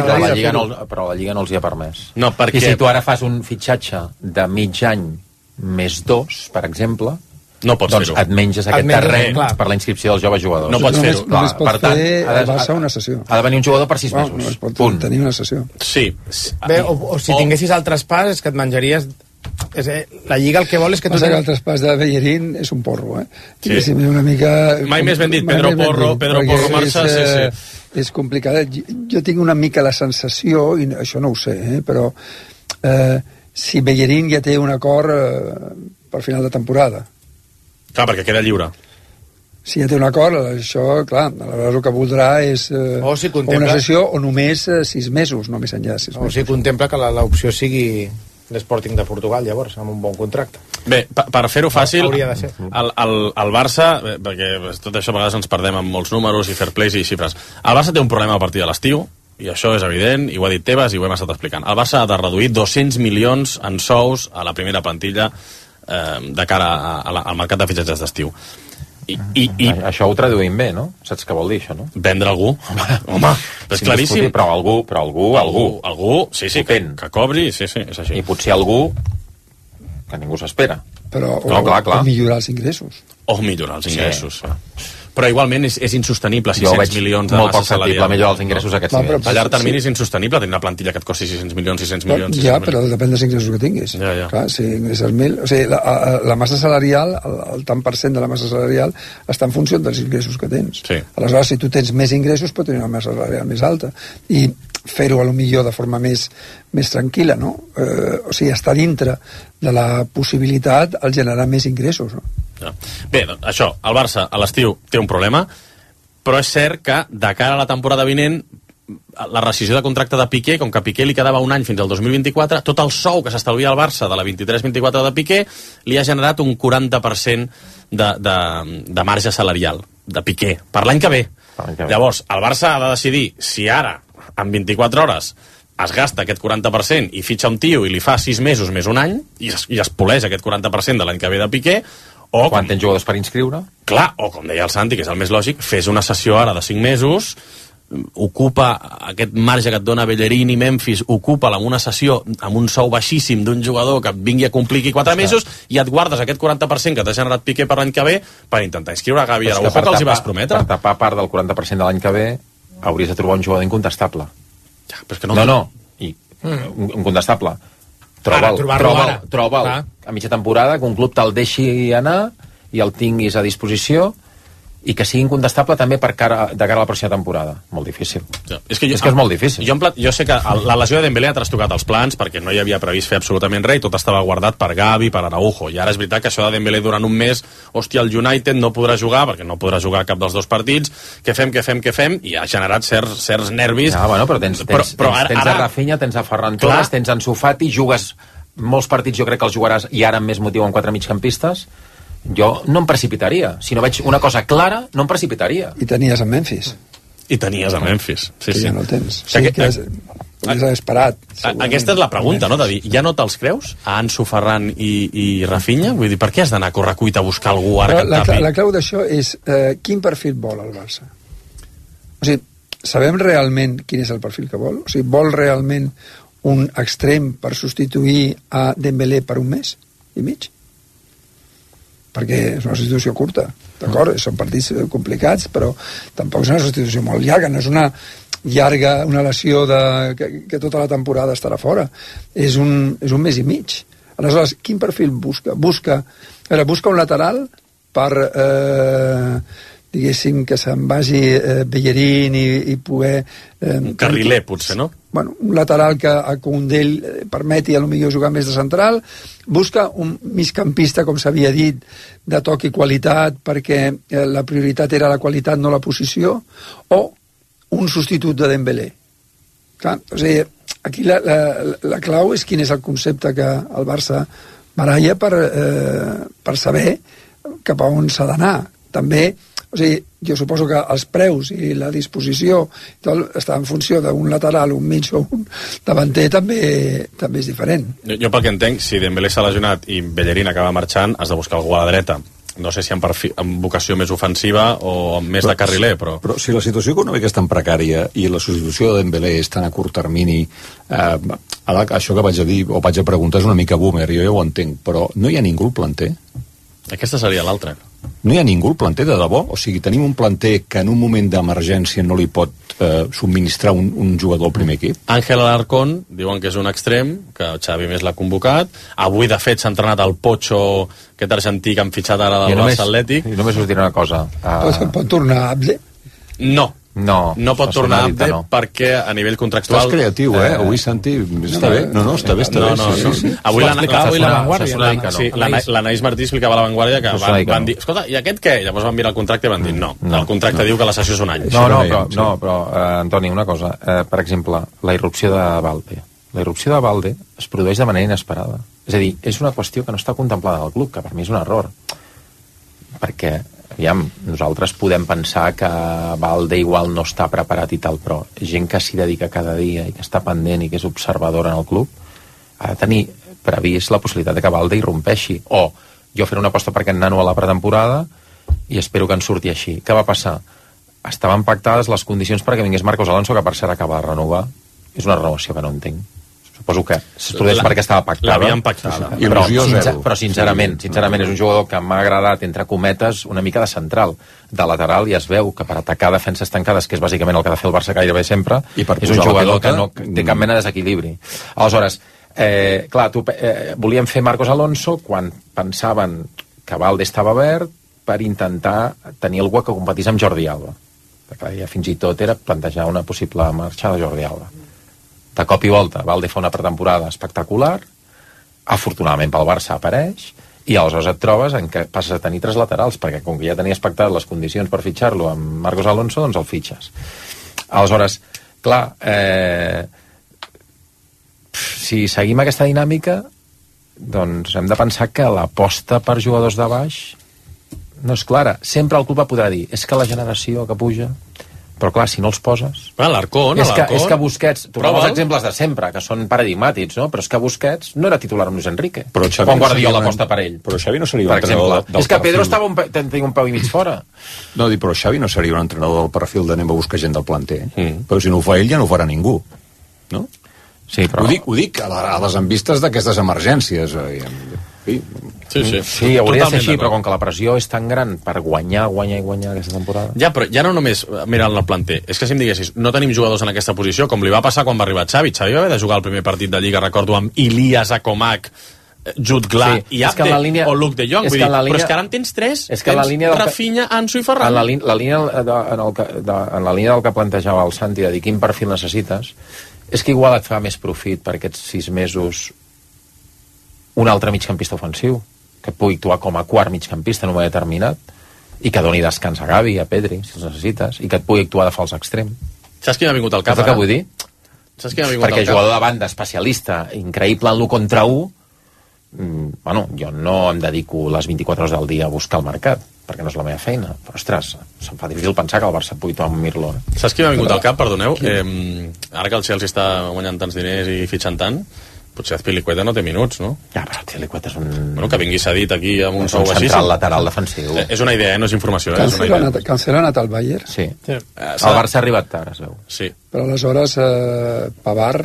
Lliga no els hi ha permès. I si tu ara fas un fitxatge de mig any més 2, per exemple, no pots doncs et menges aquest terreny per la inscripció dels joves jugadors. No pots fer-ho. Només pot fer el Barça una sessió. Ha de venir un jugador per 6 mesos. No es pot tenir una sessió. Sí. Bé, o si tinguessis el traspàs és que et menjaries... La Lliga el que vol és que tu... Passa que el traspàs de Bellerín és un porro, Sí. Una mica... Mai més ben dit, Pedro Porro marxa, sí. És complicat. Jo tinc una mica la sensació, i això no ho sé, però si Bellerín ja té un acord per final de temporada, clar, perquè queda lliure. Si ja té un acord, això, clar, aleshores el que voldrà és una sessió o només 6 mesos, no més enllà de 6 mesos. O sigui, contempla que l'opció sigui l'Sporting de Portugal, llavors, amb un bon contracte. Bé, per fer-ho fàcil, el Barça, perquè tot això a vegades ens perdem amb molts números i fair plays i xifres, el Barça té un problema a partir de l'estiu, i això és evident, i ho ha dit Tebas i ho hem estat explicant. El Barça ha de reduir 200 milions en sous a la primera plantilla de cara al mercat de fitxatges d'estiu. Això ho traduïm bé, no? Saps què vol dir, això, no? Vendre algú? Home, és claríssim. Però algú, sí, que cobri, sí, és així. I potser algú que ningú s'espera. però clar. O millorar els ingressos. O millorar els ingressos. Sí. Però igualment és insostenible, 600 milions de molt massa poc factible salarial. millorar els ingressos a aquests nivells. A llarg termini és insostenible tenir una plantilla que et costi 600 milions, 600 milions. Ja, però depèn dels ingressos que tinguis. Ja. Clar, si ingresses 1.000... O sigui, la massa salarial, el tant per cent de la massa salarial està en funció dels ingressos que tens. Sí. Aleshores, si tu tens més ingressos, pot tenir una massa salarial més alta. I fer-ho a lo millor de forma més tranquil·la, no? O sigui, està dintre de la possibilitat al generar més ingressos, no? Ja. Bé, doncs, això, el Barça a l'estiu té un problema, però és cert que de cara a la temporada vinent la rescissió de contracte de Piqué, com que a Piqué li quedava un any fins al 2024, tot el sou que s'estalvia al Barça de la 23-24 de Piqué li ha generat un 40% de marge salarial de Piqué, per l'any que ve. Llavors, el Barça ha de decidir si ara, en 24 hores, es gasta aquest 40% i fitxa un tio i li fa 6 mesos més un any i es poleix aquest 40% de l'any que ve de Piqué, o quan tens jugadors per inscriure? Clar, o com deia el Santi, que és el més lògic, fes una sessió ara de 5 mesos, ocupa aquest marge que et dona Bellerín i Memphis, ocupa-la amb una sessió amb un sou baixíssim d'un jugador que vingui a complir aquí 4 mesos i et guardes aquest 40% que t'ha generat Piqué per l'any que ve per intentar inscriure a Gavi i Araujo, que els hi vas prometre. Per tapar part del 40% de l'any que ve hauries de trobar un jugador incontestable. Ja, però és que no. Incontestable. Troba'l a mitja temporada, que un club te'l deixi anar i el tinguis a disposició i que sigui incontestable també de cara a la pròxima temporada. Molt difícil. Ja. És molt difícil. Jo sé que la lesió de Dembélé ha trastocat els plans perquè no hi havia previst fer absolutament res i tot estava guardat per Gavi, per Araujo. I ara és veritat que això de Dembélé durant un mes, hòstia, el United no podrà jugar perquè no podrà jugar cap dels dos partits. Què fem? I ha generat certs nervis. Ja, bueno, però tens a Rafinha, tens a Ferran Torres, tens a Ansu Fati, jugues molts partits, jo crec que els jugaràs i ara amb més motiu amb 4 migcampistes. Jo no em precipitaria. Si no veig una cosa clara, no em precipitaria. I tenies a Memphis. Sí. Que ja no el tens. Sí, que hauries esperat. Aquesta és la pregunta, no? De dir, ja no te'ls creus? A Ansu, Ferran i Rafinha? Vull dir, per què has d'anar a correcuita a buscar algú ara que et tapi? La clau d'això és quin perfil vol el Barça. O sigui, sabem realment quin és el perfil que vol? O sigui, vol realment un extrem per substituir a Dembélé per un mes i mig? Perquè és una substitució curta, d'acord? Són partits complicats, però tampoc és una substitució molt llarga, no és una lesió que tota la temporada estarà fora. És un mes i mig. Aleshores, quin perfil busca? Busca un lateral per diguéssim que se'n vagi Bellerín i poder... un carriler, potser, no? Bueno, un lateral que a Koundé permeti a lo millor jugar més de central, busca un migcampista, com s'havia dit, de toc i qualitat, perquè la prioritat era la qualitat, no la posició, o un substitut de Dembélé. Clar, o sigui, aquí la clau és quin és el concepte que el Barça baralla per saber cap a on s'ha d'anar. També, o sigui, jo suposo que els preus i la disposició està en funció d'un lateral, un mig o un davanter, també és diferent. Jo pel que entenc, si Dembélé s'ha lesionat i Bellerín acaba marxant, has de buscar algú a la dreta. No sé si amb vocació més ofensiva o amb més de carriler, però... Però si la situació econòmica és tan precària i la substitució de Dembélé és tan a curt termini, ara això que vaig a dir o vaig a preguntar és una mica boomer, jo ja ho entenc, però no hi ha ningú al planter? Aquesta seria l'altra. No hi ha ningú al planter, de debò? O sigui, tenim un planter que en un moment d'emergència no li pot subministrar un jugador al primer equip? Ángel Alarcón, diuen que és un extrem, que Xavi més l'ha convocat. Avui, de fet, s'ha entrenat el Pocho, aquest argentí que han fitxat ara del Barça Atlètic. I només us diré una cosa. Pot tornar Abde? No pot tornar Abde perquè a nivell contractual... Estàs creatiu, avui, Santi, està bé. No, està bé. Avui La Vanguardia, l'Anaïs Martí explicava a La Vanguardia que van dir, escolta, i aquest què? Llavors van mirar el contracte i van dir, no, el contracte diu que la sessió és un any. Però Antoni, una cosa, per exemple, la irrupció de Balde. La irrupció de Balde es produeix de manera inesperada. És a dir, és una qüestió que no està contemplada al club, que per mi és un error. Perquè aviam, nosaltres podem pensar que Balde igual no està preparat i tal, però gent que s'hi dedica cada dia i que està pendent i que és observadora en el club ha de tenir previst la possibilitat de que Balde irrompeixi, o jo faré una aposta per aquest nano a la pretemporada i espero que en surti així. Què va passar? Estaven pactades les condicions perquè vingués Marcos Alonso, que per cert acaba de renovar. És una renovació que no entenc. Suposo que es produeix perquè estava pactada. L'havien pactada. Però sincerament, és un jugador que m'ha agradat, entre cometes, una mica de central. De lateral i es veu que per atacar defenses tancades, que és bàsicament el que ha de fer el Barça gairebé sempre, és un jugador que no té cap mena de desequilibri. Aleshores, clar, volíem fer Marcos Alonso quan pensaven que Valde estava verd per intentar tenir algú que competís amb Jordi Alba. Perquè ja fins i tot era plantejar una possible marxa de Jordi Alba. De cop i volta, Valde fa una pretemporada espectacular, afortunadament pel Barça apareix, i aleshores et trobes en què passes a tenir 3 laterals, perquè com que ja tenies pactat les condicions per fitxar-lo amb Marcos Alonso, doncs el fitxes. Aleshores, clar, si seguim aquesta dinàmica, doncs hem de pensar que l'aposta per jugadors de baix no és clara. Sempre el club va poder dir, és que la generació que puja... Però clar, si no els poses... L'Arcón... És que Busquets... Tornem els exemples de sempre, que són paradigmàtics, no? Però és que Busquets no era titular amb Luis Enrique. Quan Guardiola aposta per ell. Però Xavi no seria un entrenador del És que Pedro tenia un peu i mig fora. No, però Xavi no seria un entrenador del perfil d'anem a buscar gent del planter. Però si no ho fa ell, ja no ho farà ningú. No? Sí, però... Ho dic a les envistes d'aquestes emergències. Sí, hauria de ser així, però com que la pressió és tan gran per guanyar aquesta temporada... Ja, però ja no només mirant el planter, és que si em diguessis, no tenim jugadors en aquesta posició, com li va passar quan va arribar Xavi. Xavi va haver de jugar el primer partit de Lliga, recordo, amb Ilias Akomak, Jude Gla i Abde, o Luke de Jong. Però és que ara en tens 3, tens Rafinha, Ansu i Ferran. En la línia del que plantejava el Santi, de dir quin perfil necessites, és que igual et fa més profit per aquests 6 mesos un altre migcampista ofensiu, que pugui actuar com a quart migcampista en un moment determinat, i que doni descans a Gavi, a Pedri, si els necessites, i que et pugui actuar de fals extrem. Saps qui m'ha vingut al cap? Saps què vull dir? Perquè jugador de banda, especialista, increïble en l'1 contra 1, bueno, jo no em dedico les 24 hores del dia a buscar el mercat, perquè no és la meva feina, però ostres, se'm fa difícil pensar que el Barça pugui trobar un Mirlo. Saps qui m'ha vingut al cap, perdoneu? Ara que el Chelsea està guanyant tants diners i fitxant tant, potser Azpilicueta no té minuts, no? Ja, però Azpilicueta és un... Bueno, que vingui cedit aquí amb un sou així. Central lateral defensiu. És una idea, no és informació. Cancelo ha anat al Bayern. Sí. El Barça ha arribat tard, es veu. Sí. Però aleshores Pavard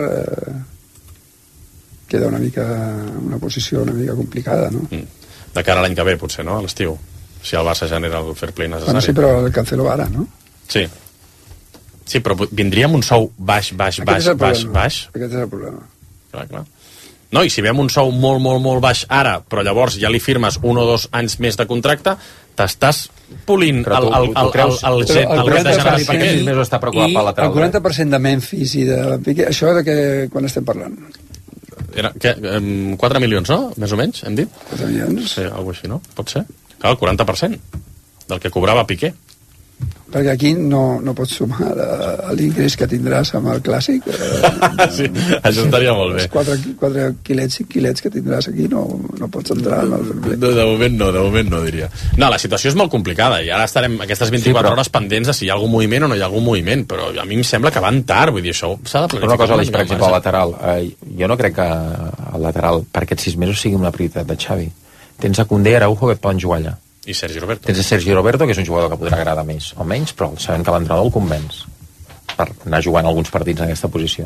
queda una mica una posició una mica complicada, no? De cara a l'any que ve, potser, no? A l'estiu. Si el Barça genera el fair play necessari. Bueno, sí, però el Cancelo va ara, no? Sí. Sí, però vindria amb un sou baix. Aquest és el problema. Clar. No, i si veiem un sou molt baix ara, però llavors ja li firmes 1 o 2 anys més de contracte, t'estàs polint el dret de generar Piqué. I el 40% de Memphis i de Piqué, això de què quan estem parlant? Era, 4 milions, no? Més o menys, hem dit? 4 milions? Sí, alguna cosa així, no? Pot ser? Clar, el 40% del que cobrava Piqué. Perquè aquí no pots sumar l'ingrés que tindràs amb el Clàssic. Sí, això estaria molt bé. 4 quilets, 5 quilets que tindràs aquí no pots entrar en el fair play. De moment no, diria. No, la situació és molt complicada i ara estarem aquestes 24 hores pendents de si hi ha algun moviment o no hi ha algun moviment, però a mi em sembla que van tard, vull dir, això s'ha de planificar. Una cosa, per exemple, al lateral. Jo no crec que el lateral per aquests 6 mesos sigui una prioritat de Xavi. Tens a Koundé i Araujo que et poden jugar allà. I Sergi Roberto. Tens Sergi Roberto, que és un jugador que podrà agradar més o menys, però sabem que l'entrenador el convenç per anar jugant alguns partits en aquesta posició.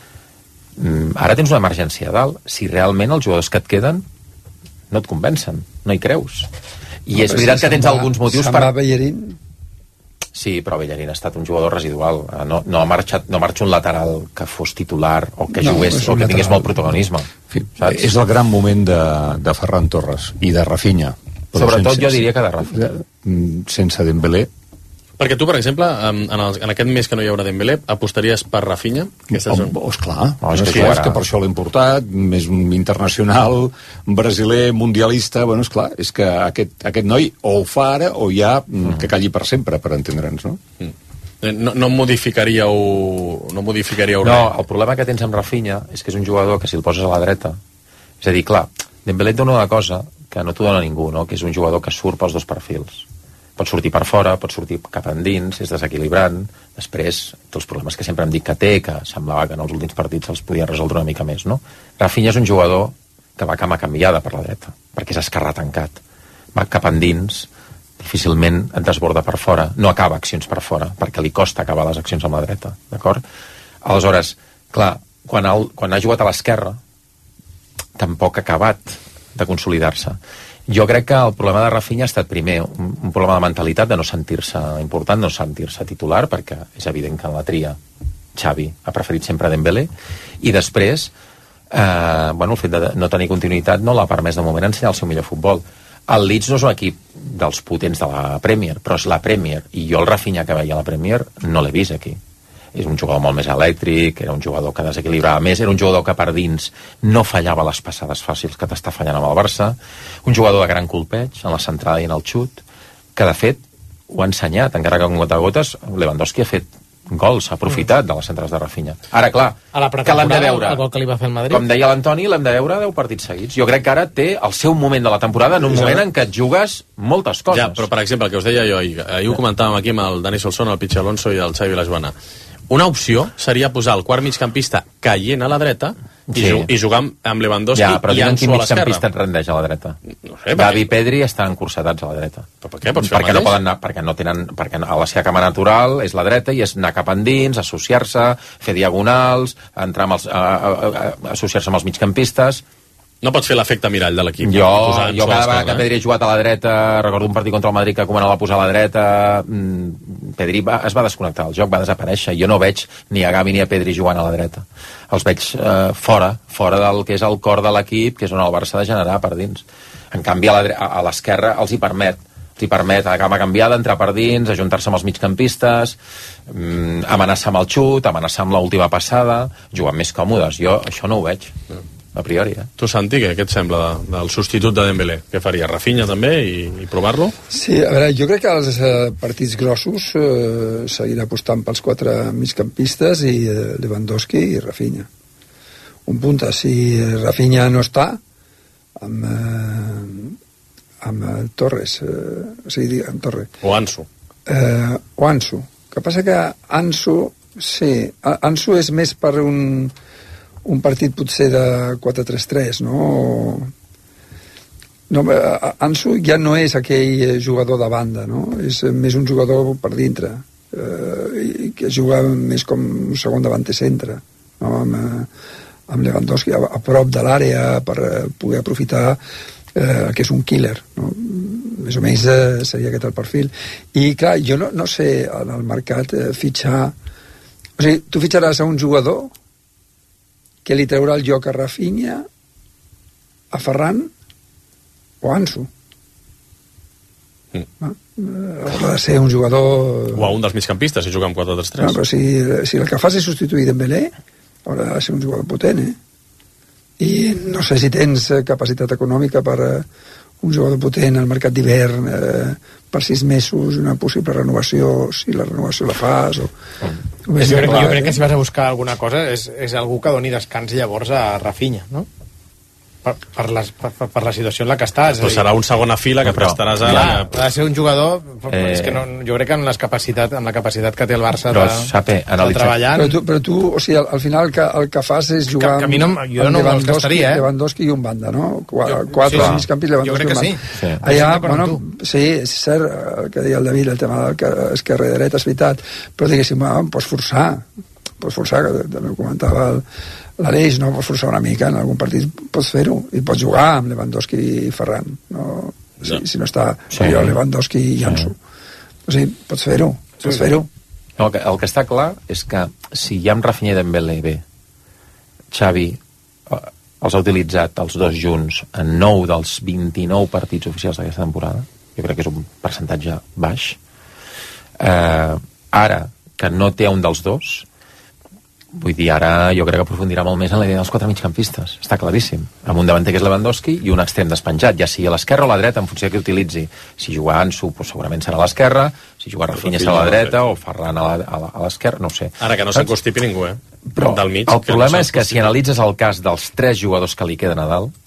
Ara tens una emergència a dalt. Si realment els jugadors que et queden no et convencen, no hi creus. I és veritat que tens alguns motius per... Bellerín? Sí, però Bellerín ha estat un jugador residual. No ha marxat un lateral que fos titular o que jugués o que tingués molt protagonisme. És el gran moment de Ferran Torres i de Rafinha. Sobretot jo diria que de Rafinha. Sense Dembélé. Perquè tu, per exemple, en aquest mes que no hi haurà Dembélé, apostaries per Rafinha? Esclar, és que per això l'hem portat, més un internacional, brasiler, mundialista, bueno, esclar, és que aquest noi o ho fa ara o ja que calli per sempre, per entendre'ns, no? No modificaríeu res? No, el problema que tens amb Rafinha és que és un jugador que si el poses a la dreta, és a dir, clar, Dembélé et dona una cosa que no t'ho dona ningú, no? Que és un jugador que surt pels 2 perfils. Pot sortir per fora, pot sortir cap endins, és desequilibrant. Després, té els problemes que sempre em dic que té, que semblava que en els últims partits els podia resoldre una mica més, no? Rafinha és un jugador que va cama canviada per la dreta, perquè és esquerrà tancat. Va cap endins, difícilment et desborda per fora, no acaba accions per fora, perquè li costa acabar les accions amb la dreta, d'acord? Aleshores, clar, quan ha jugat a l'esquerra, tampoc ha acabat de consolidar-se. Jo crec que el problema de Rafinha ha estat primer un problema de mentalitat, de no sentir-se important, no sentir-se titular, perquè és evident que en la tria Xavi ha preferit sempre Dembélé, i després el fet de no tenir continuïtat no l'ha permès de moment ensenyar el seu millor futbol. El Leeds no és un equip dels potents de la Premier, però és la Premier, i jo el Rafinha que veia a la Premier no l'he vist aquí. És un jugador molt més elèctric, era un jugador que desequilibrava més, era un jugador que per dins no fallava les passades fàcils que t'està fallant amb el Barça, un jugador de gran colpeig en la centrada i en el xut, que de fet ho ha ensenyat, encara que amb gota a gotes Lewandowski ha fet gols, ha aprofitat de les centrades de Rafinha. Ara, clar, que l'hem de veure, el gol que li va fer el Madrid. Com deia l'Antoni, l'hem de veure 10 partits seguits. Jo crec que ara té el seu moment de la temporada en un moment en què et jugues moltes coses. Ja, però per exemple, el que us deia jo ahir ho comentàvem aquí amb el Dani Solsona, el Pichi Alonso i el Xavi Lajuana. Una opció seria posar el quart migcampista caient a la dreta i jugar amb Lewandowski i Ansu a l'esquerra. Ja, però digue'm quin migcampista et rendeix a la dreta. No sé, Gavi i Pedri estan encursetats a la dreta. Però per què? Pots fer perquè no poden anar, perquè a la seva cama natural és la dreta i és anar cap endins, associar-se, fer diagonals, entrar amb associar-se amb els migcampistes. No pots fer l'efecte mirall de l'equip. Jo cada vegada que Pedri ha jugat a la dreta, recordo un partit contra el Madrid que Koeman el va posar a la dreta, Pedri es va desconnectar, el joc va desaparèixer. Jo no veig ni a Gavi ni a Pedri jugant a la dreta. Els veig fora del que és el cor de l'equip, que és on el Barça ha de generar per dins. En canvi, a l'esquerra els hi permet a cama canviada entrar per dins, ajuntar-se amb els migcampistes, amenaçar amb el xut, amenaçar amb l'última passada, jugar més còmodes. Jo això no ho veig. A priori, Tu, Santi, què et sembla del substitut de Dembélé? Què faria? Rafinha també i provar-lo? Sí, a veure, jo crec que als partits grossos seguirà apostant pels 4 migcampistes i Lewandowski i Rafinha. Un punta, si Rafinha no està amb Torres, o sigui, amb Torres. O Ansu. O Ansu. El que passa que Ansu, sí, Ansu és més per un partit potser de 4-3-3, no? Ansu ja no és aquell jugador de banda, no? És més un jugador per dintre, que juga més com un segon davanter centre, no? Amb Lewandowski a prop de l'àrea per poder aprofitar que és un killer, no? Més o menys seria aquest el perfil. I clar, jo no sé en el mercat fitxar, o sigui, tu fitxaràs a un jugador que li treurà el joc a Rafinha, a Ferran o a Ansu. Haurà de ser un jugador... O a un dels migcampistes, si juga amb 4-3-3. No, però si el que fas és substituir Dembélé, haurà de ser un jugador potent, I no sé si tens capacitat econòmica per un jugador potent al mercat d'hivern per 6 mesos, una possible renovació, si la renovació la fas o... Jo crec que si vas a buscar alguna cosa és algú que doni descans llavors a Rafinha, no? Per la situació en la que estàs. Però serà un segona fila que prestaràs a... Ha de ser un jugador... És que jo crec que amb la capacitat que té el Barça de treballar... Però tu, o sigui, al final el que fas és jugar amb Lewandowski i un banda, no? 4 migcampis, Lewandowski i un banda. Allà, bueno, sí, és cert el que deia el David, el tema del esquerra i dreta, és veritat, però diguéssim, pots forçar, que també ho comentava l'Aleix, no? Pots forçar una mica en algun partit, pots fer-ho i pots jugar amb Lewandowski i Ferran, no? Si no està Lewandowski i Ansu, o sigui, pots fer-ho. No, el que està clar és que si hi ha amb Rafinha i Dembélé bé, Xavi els ha utilitzat els dos junts en 9 dels 29 partits oficials d'aquesta temporada, jo crec que és un percentatge baix, ara que no té un dels dos, vull dir, ara jo crec que aprofundirà molt més en la idea dels 4 migcampistes, està claríssim, amb un davanter que és Lewandowski i un extrem despenjat, ja sigui a l'esquerra o a la dreta en funció que utilitzi. Si juga Ansu, doncs segurament serà a l'esquerra, si juga Rafinha serà a la dreta o Ferran a l'esquerra, no ho sé. Ara que no s'encostipi ningú, Però del mig, el problema és que si analitzes el cas dels 3 jugadors que li queden a dalt,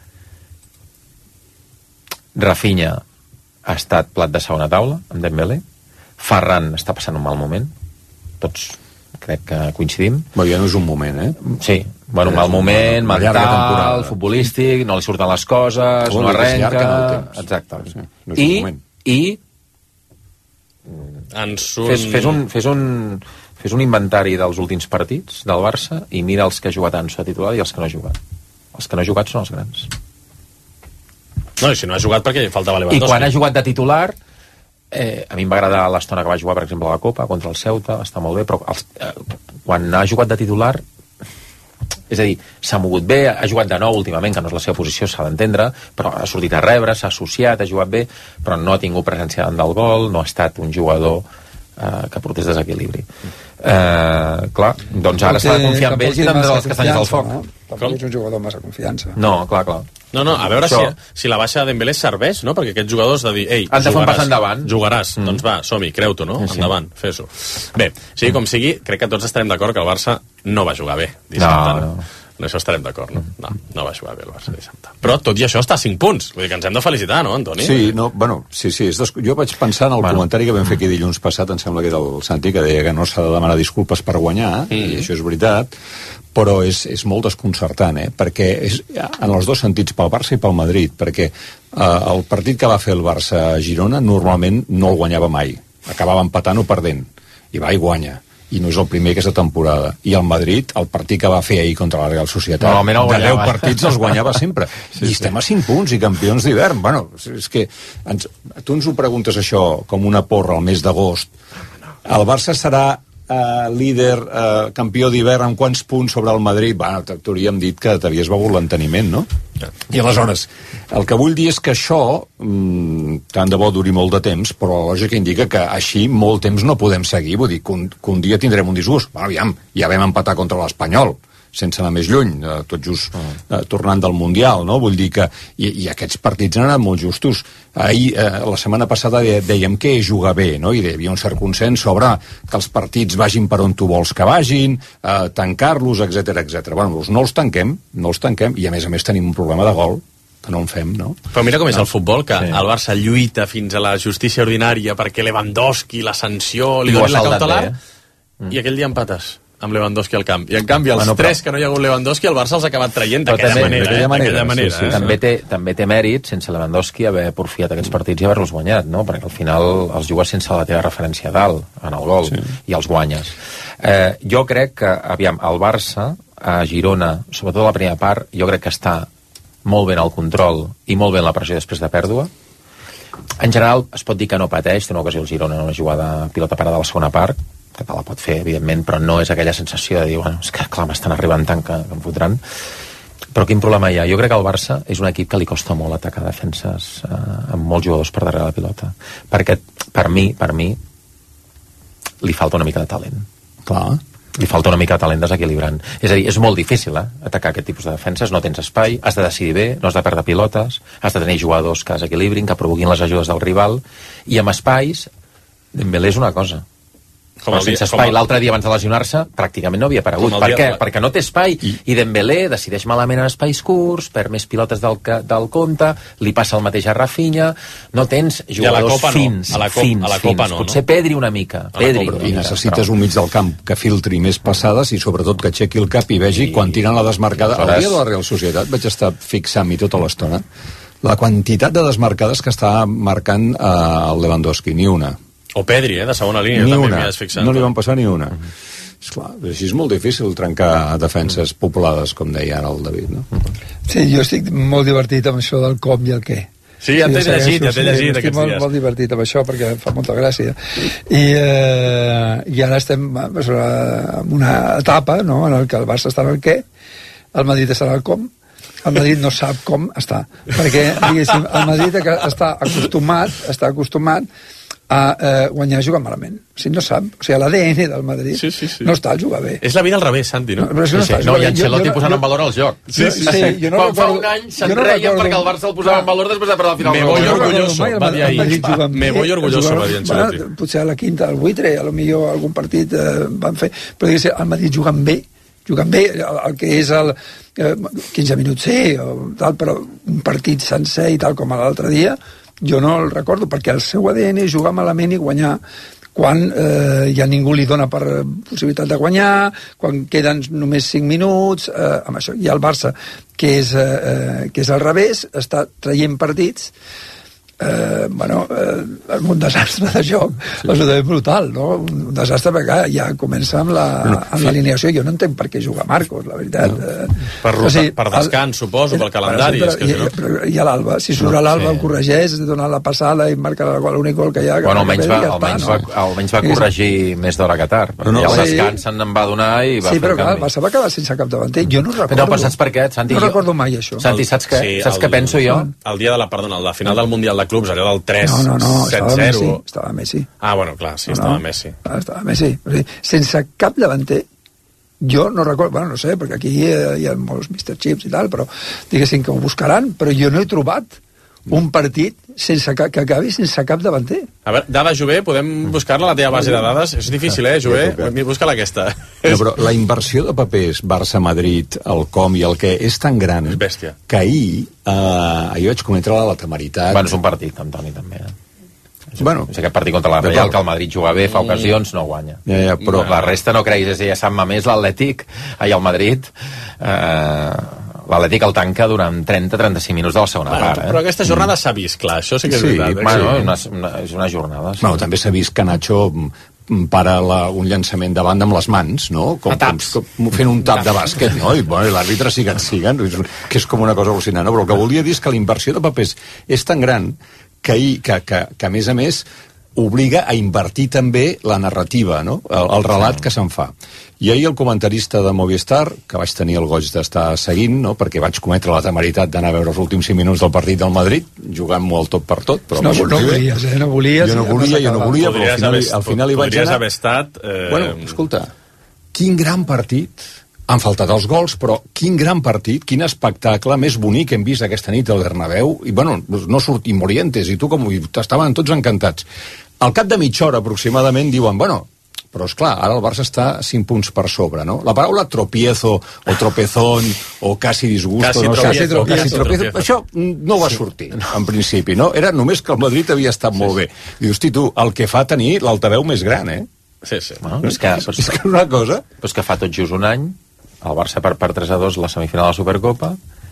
Rafinha ha estat plat de segona taula amb Dembélé, Ferran està passant un mal moment, tots crec que coincidim. Ja no és un moment, Sí, un mal moment, mental, futbolístic, no li surten les coses, no arrenca... Exacte. I Ansu... Fes Fes un inventari dels últims partits del Barça i mira els que ha jugat Ansu de titular i els que no ha jugat. Els que no ha jugat són els grans. No, i si no ha jugat perquè faltava Lewandowski. I quan ha jugat de titular, a mi em va agradar l'estona que va jugar, per exemple, a la Copa contra el Ceuta, està molt bé, però quan ha jugat de titular, és a dir, s'ha mogut bé, ha jugat de nou últimament, que no és la seva posició, s'ha d'entendre, però ha sortit a rebre, s'ha associat, ha jugat bé, però no ha tingut presència davant del gol, no ha estat un jugador que portés desequilibri. Clar, doncs ara s'ha de confiar en ells i de les castanyes al foc. Tampoc és un jugador amb massa confiança. No, clar. No, a veure si la baixa de Dembélé serveix, no? Perquè aquests jugadors de dir, ei, han de fer un pas endavant. Jugaràs, doncs va, som-hi, creu-t'ho, no? Sí. Endavant, fes-ho. Bé, sigui com sigui, crec que tots estarem d'acord que el Barça no va jugar bé dissabte. No, això estarem d'acord, no? No va jugar bé el Barça dissabte. Però tot i això està a 5 punts. Vull dir que ens hem de felicitar, no, Antoni? Sí, jo vaig pensar en el comentari que vam fer aquí dilluns passat, em sembla que era el Santi, que deia que no s'ha de demanar disculpes per guanyar, i això és veritat, però és molt desconcertant, perquè és en els dos sentits, pel Barça i pel Madrid, perquè el partit que va fer el Barça a Girona normalment no el guanyava mai, acabava empatant o perdent, i va i guanya, i no és el primer aquesta temporada. I el Madrid, el partit que va fer ahir contra la Real Societat, de 10 partits els guanyava sempre. I estem a 5 punts i campions d'hivern. Bueno, és que tu ens ho preguntes això com una porra al mes d'agost. El Barça serà líder, campió d'hivern amb quants punts sobre el Madrid? Bueno, t'hauríem dit que t'havies begut l'enteniment, no? I aleshores, el que vull dir és que això tant de bo duri molt de temps, però la lògica indica que així molt temps no podem seguir, vull dir que un dia tindrem un disgust. Bueno, aviam, ja vam empatar contra l'Espanyol, sense anar més lluny, tot just tornant del Mundial, no? Vull dir que i aquests partits han anat molt justos. Ahir, la setmana passada dèiem que és jugar bé, no? I hi havia un cert consens sobre que els partits vagin per on tu vols que vagin, tancar-los, etc. Bueno, doncs no els tanquem, i a més tenim un problema de gol, que no en fem, no? Però mira com és el futbol, que el Barça lluita fins a la justícia ordinària perquè Lewandowski, la sanció, li doni la cautelar, i aquell dia empates amb Lewandowski al camp. I en canvi, els tres que no hi ha hagut Lewandowski, el Barça els ha acabat traient d'aquella manera. També té mèrit, sense Lewandowski, haver porfiat aquests partits i haver-los guanyat, no? Perquè al final els jugues sense la teva referència a dalt, en el gol, i els guanyes. Jo crec que, aviam, el Barça, a Girona, sobretot a la primera part, jo crec que està molt ben al control i molt ben la pressió després de pèrdua. En general, es pot dir que no pateix, té una ocasió el Girona en una jugada pilota parada a la segona part, que te la pot fer, evidentment, però no és aquella sensació de dir, bueno, és que clar, m'estan arribant tant que em fotran. Però quin problema hi ha? Jo crec que el Barça és un equip que li costa molt atacar defenses amb molts jugadors per darrere la pilota. Perquè, per mi, li falta una mica de talent. Clar. Li falta una mica de talent desequilibrant. És a dir, és molt difícil, atacar aquest tipus de defenses, no tens espai, has de decidir bé, no has de perdre pilotes, has de tenir jugadors que desequilibrin, que provoquin les ajudes del rival, i amb espais, Dembélé és una cosa. Sense espai, l'altre dia abans de lesionar-se pràcticament no havia aparegut. Per què? Perquè no té espai i Dembélé decideix malament en espais curts, perd més pilotes del compte, li passa el mateix a Rafinha, no tens jugadors fins. A la Copa no. Potser Pedri una mica. I necessites un mig del camp que filtri més passades i sobretot que aixequi el cap i vegi quan tiren la desmarcada. El dia de la Real Societat vaig estar fixant-m'hi tota l'estona la quantitat de desmarcades que està marcant el Lewandowski, ni una. O Pedri, de segona línia, també m'hi has fixat. No li van passar ni una. Esclar, així és molt difícil trencar defenses populades, com deia ara el David, no? Sí, jo estic molt divertit amb això del com i el què. Sí, ja t'he llegit aquests dies. Estic molt divertit amb això, perquè em fa molta gràcia. I ara estem en una etapa, no?, en què el Barça està en el què, el Madrid està en el com, el Madrid no sap com està. Perquè, diguéssim, el Madrid està acostumat a guanyar jugant malament. O sigui, no sap. O sigui, l'ADN del Madrid no està al jugar bé. És la vida al revés, Santi, no? No, i Ancelotti posant en valor el joc. Quan fa un any se'n reien perquè el Barça el posava en valor després de perdre la final. Me voy orgulloso, va dir ahir. Me voy orgulloso, va dir Ancelotti. Potser a la quinta, al buitre, a lo millor algun partit van fer, però diguéssim, el Madrid jugant bé, el que és el 15 minuts però un partit sencer i tal com l'altre dia, jo no el recordo, perquè el seu ADN és jugar malament i guanyar quan ja ningú li dona per possibilitat de guanyar, quan queden només 5 minuts, amb això. I el Barça, que és al revés, està traient partits un desastre de joc, absolutament brutal, no? Un desastre perquè ja comença amb l'alineació. Jo no entenc per què juga Marcos, la veritat. Per descans, suposo, pel calendari. I a l'Alba, si surt a l'Alba, el corregeix, dona la passada i marca l'únic gol que hi ha. Bueno, almenys va corregir més d'hora que tard. Ja el descans se'n va donar i va fer el canvi. Sí, però clar, el Barça va acabar sense cap davanter. Jo no recordo. Però saps per què, Santi? No recordo mai això. Santi, saps què penso jo? El dia de la final del Mundial de Clubs, allò del 3-7-0. Estava Messi. Ah, bueno, clar, sí, estava Messi. Estava Messi. O sigui, sense cap davanter, jo no recordo, no sé, perquè aquí hi ha molts Mr. Chips i tal, però diguéssim que ho buscaran, però jo no he trobat un partit que acabi sense cap davanter. A veure, dada Jové, podem buscar-la a la teva base de dades? És difícil, Jové? Busca-la aquesta. No, però la inversió de papers Barça-Madrid, el com i el què és tan gran que ahir jo vaig cometre la temeritat. Bueno, és un partit, Antoni, també. És aquest partit contra la Real, que el Madrid juga bé, fa ocasions, no guanya. Però la resta no creguis, és ja Sant Mamés, l'Atlètic, i el Madrid... l'Atlètic el tanca durant 30-35 minuts de la segona part. Però aquesta jornada s'ha vist, clar, això sí que és veritat. És una jornada. Bueno, també s'ha vist que Nacho para un llançament de banda amb les mans, no? Com fent un tap de bàsquet, no? I l'àrbitre siguen, que és com una cosa al·lucinant, no? Però el que volia dir és que la inversió de papers és tan gran que a més, obliga a invertir també la narrativa, no? El relat que se'n fa. I ahir el comentarista de Movistar, que vaig tenir el goig d'estar seguint, no? Perquè vaig cometre la temeritat d'anar a veure els últims 5 minuts del partit del Madrid, jugant-m'ho al tot per tot, però no volies. Jo no volia, però al final hi vaig anar. Podries haver estat... Bueno, escolta, quin gran partit. Han faltat els gols, però quin gran partit, quin espectacle més bonic hem vist aquesta nit al Bernabéu. I, bueno, no sortim Morientes, i tu com estaven tots encantats. Al cap de mitja hora, aproximadament, diuen, però esclar, ara el Barça està 5 punts per sobre, no? La paraula tropiezo, o tropezón, o casi disgusto... Casi tropiezo. Això no va sortir, en principi, no? Era només que el Madrid havia estat molt bé. I hosti, tu, el que fa tenir l'altaveu més gran, Sí. És que una cosa... Però és que fa tot just un any, el Barça per 3-2 la semifinal de la Supercopa,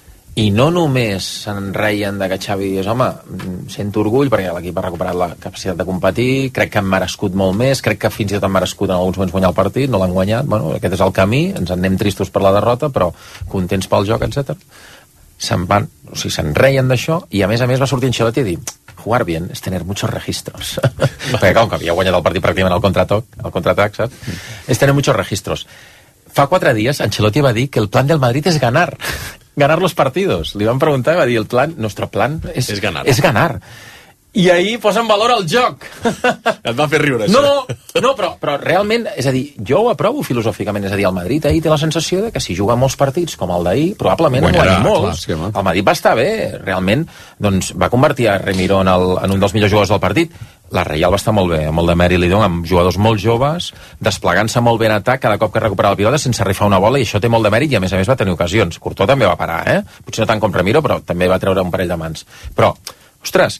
i no només se'n reien de que Xavi és, home, sento orgull perquè l'equip ha recuperat la capacitat de competir, crec que han merescut molt més, crec que fins i tot han merescut en alguns moments guanyar el partit, no l'han guanyat, aquest és el camí, ens en anem tristos per la derrota, però contents pel joc, etc. Se'n reien d'això, i a més va sortir Ancelotti a dir jugar bien es tener muchos registros. Perquè com que havia guanyat el partit pràcticament al contraatac, saps? És tener muchos registros. Fa 4 dies Ancelotti va dir que el plan del Madrid és ganar los partidos. Li van preguntar i va dir, nuestro plan és ganar. I ahir posa en valor el joc. Et va fer riure, això. No, però realment, és a dir, jo ho aprovo filosòficament, és a dir, el Madrid ahir té la sensació de que si juga molts partits com el d'ahir, probablement en guanyi molts. El Madrid va estar bé, realment, doncs va convertir a Remirón en un dels millors jugadors del partit. La Real va estar molt bé, amb molt de mèrit, li dono, amb jugadors molt joves, desplegant-se molt bé en atac cada cop que recuperava la pilota sense rifar una bola, i això té molt de mèrit, i a més va tenir ocasions. Courtois també va parar, Potser no tant com Ramiro, però també va treure un parell de mans. Però, ostres,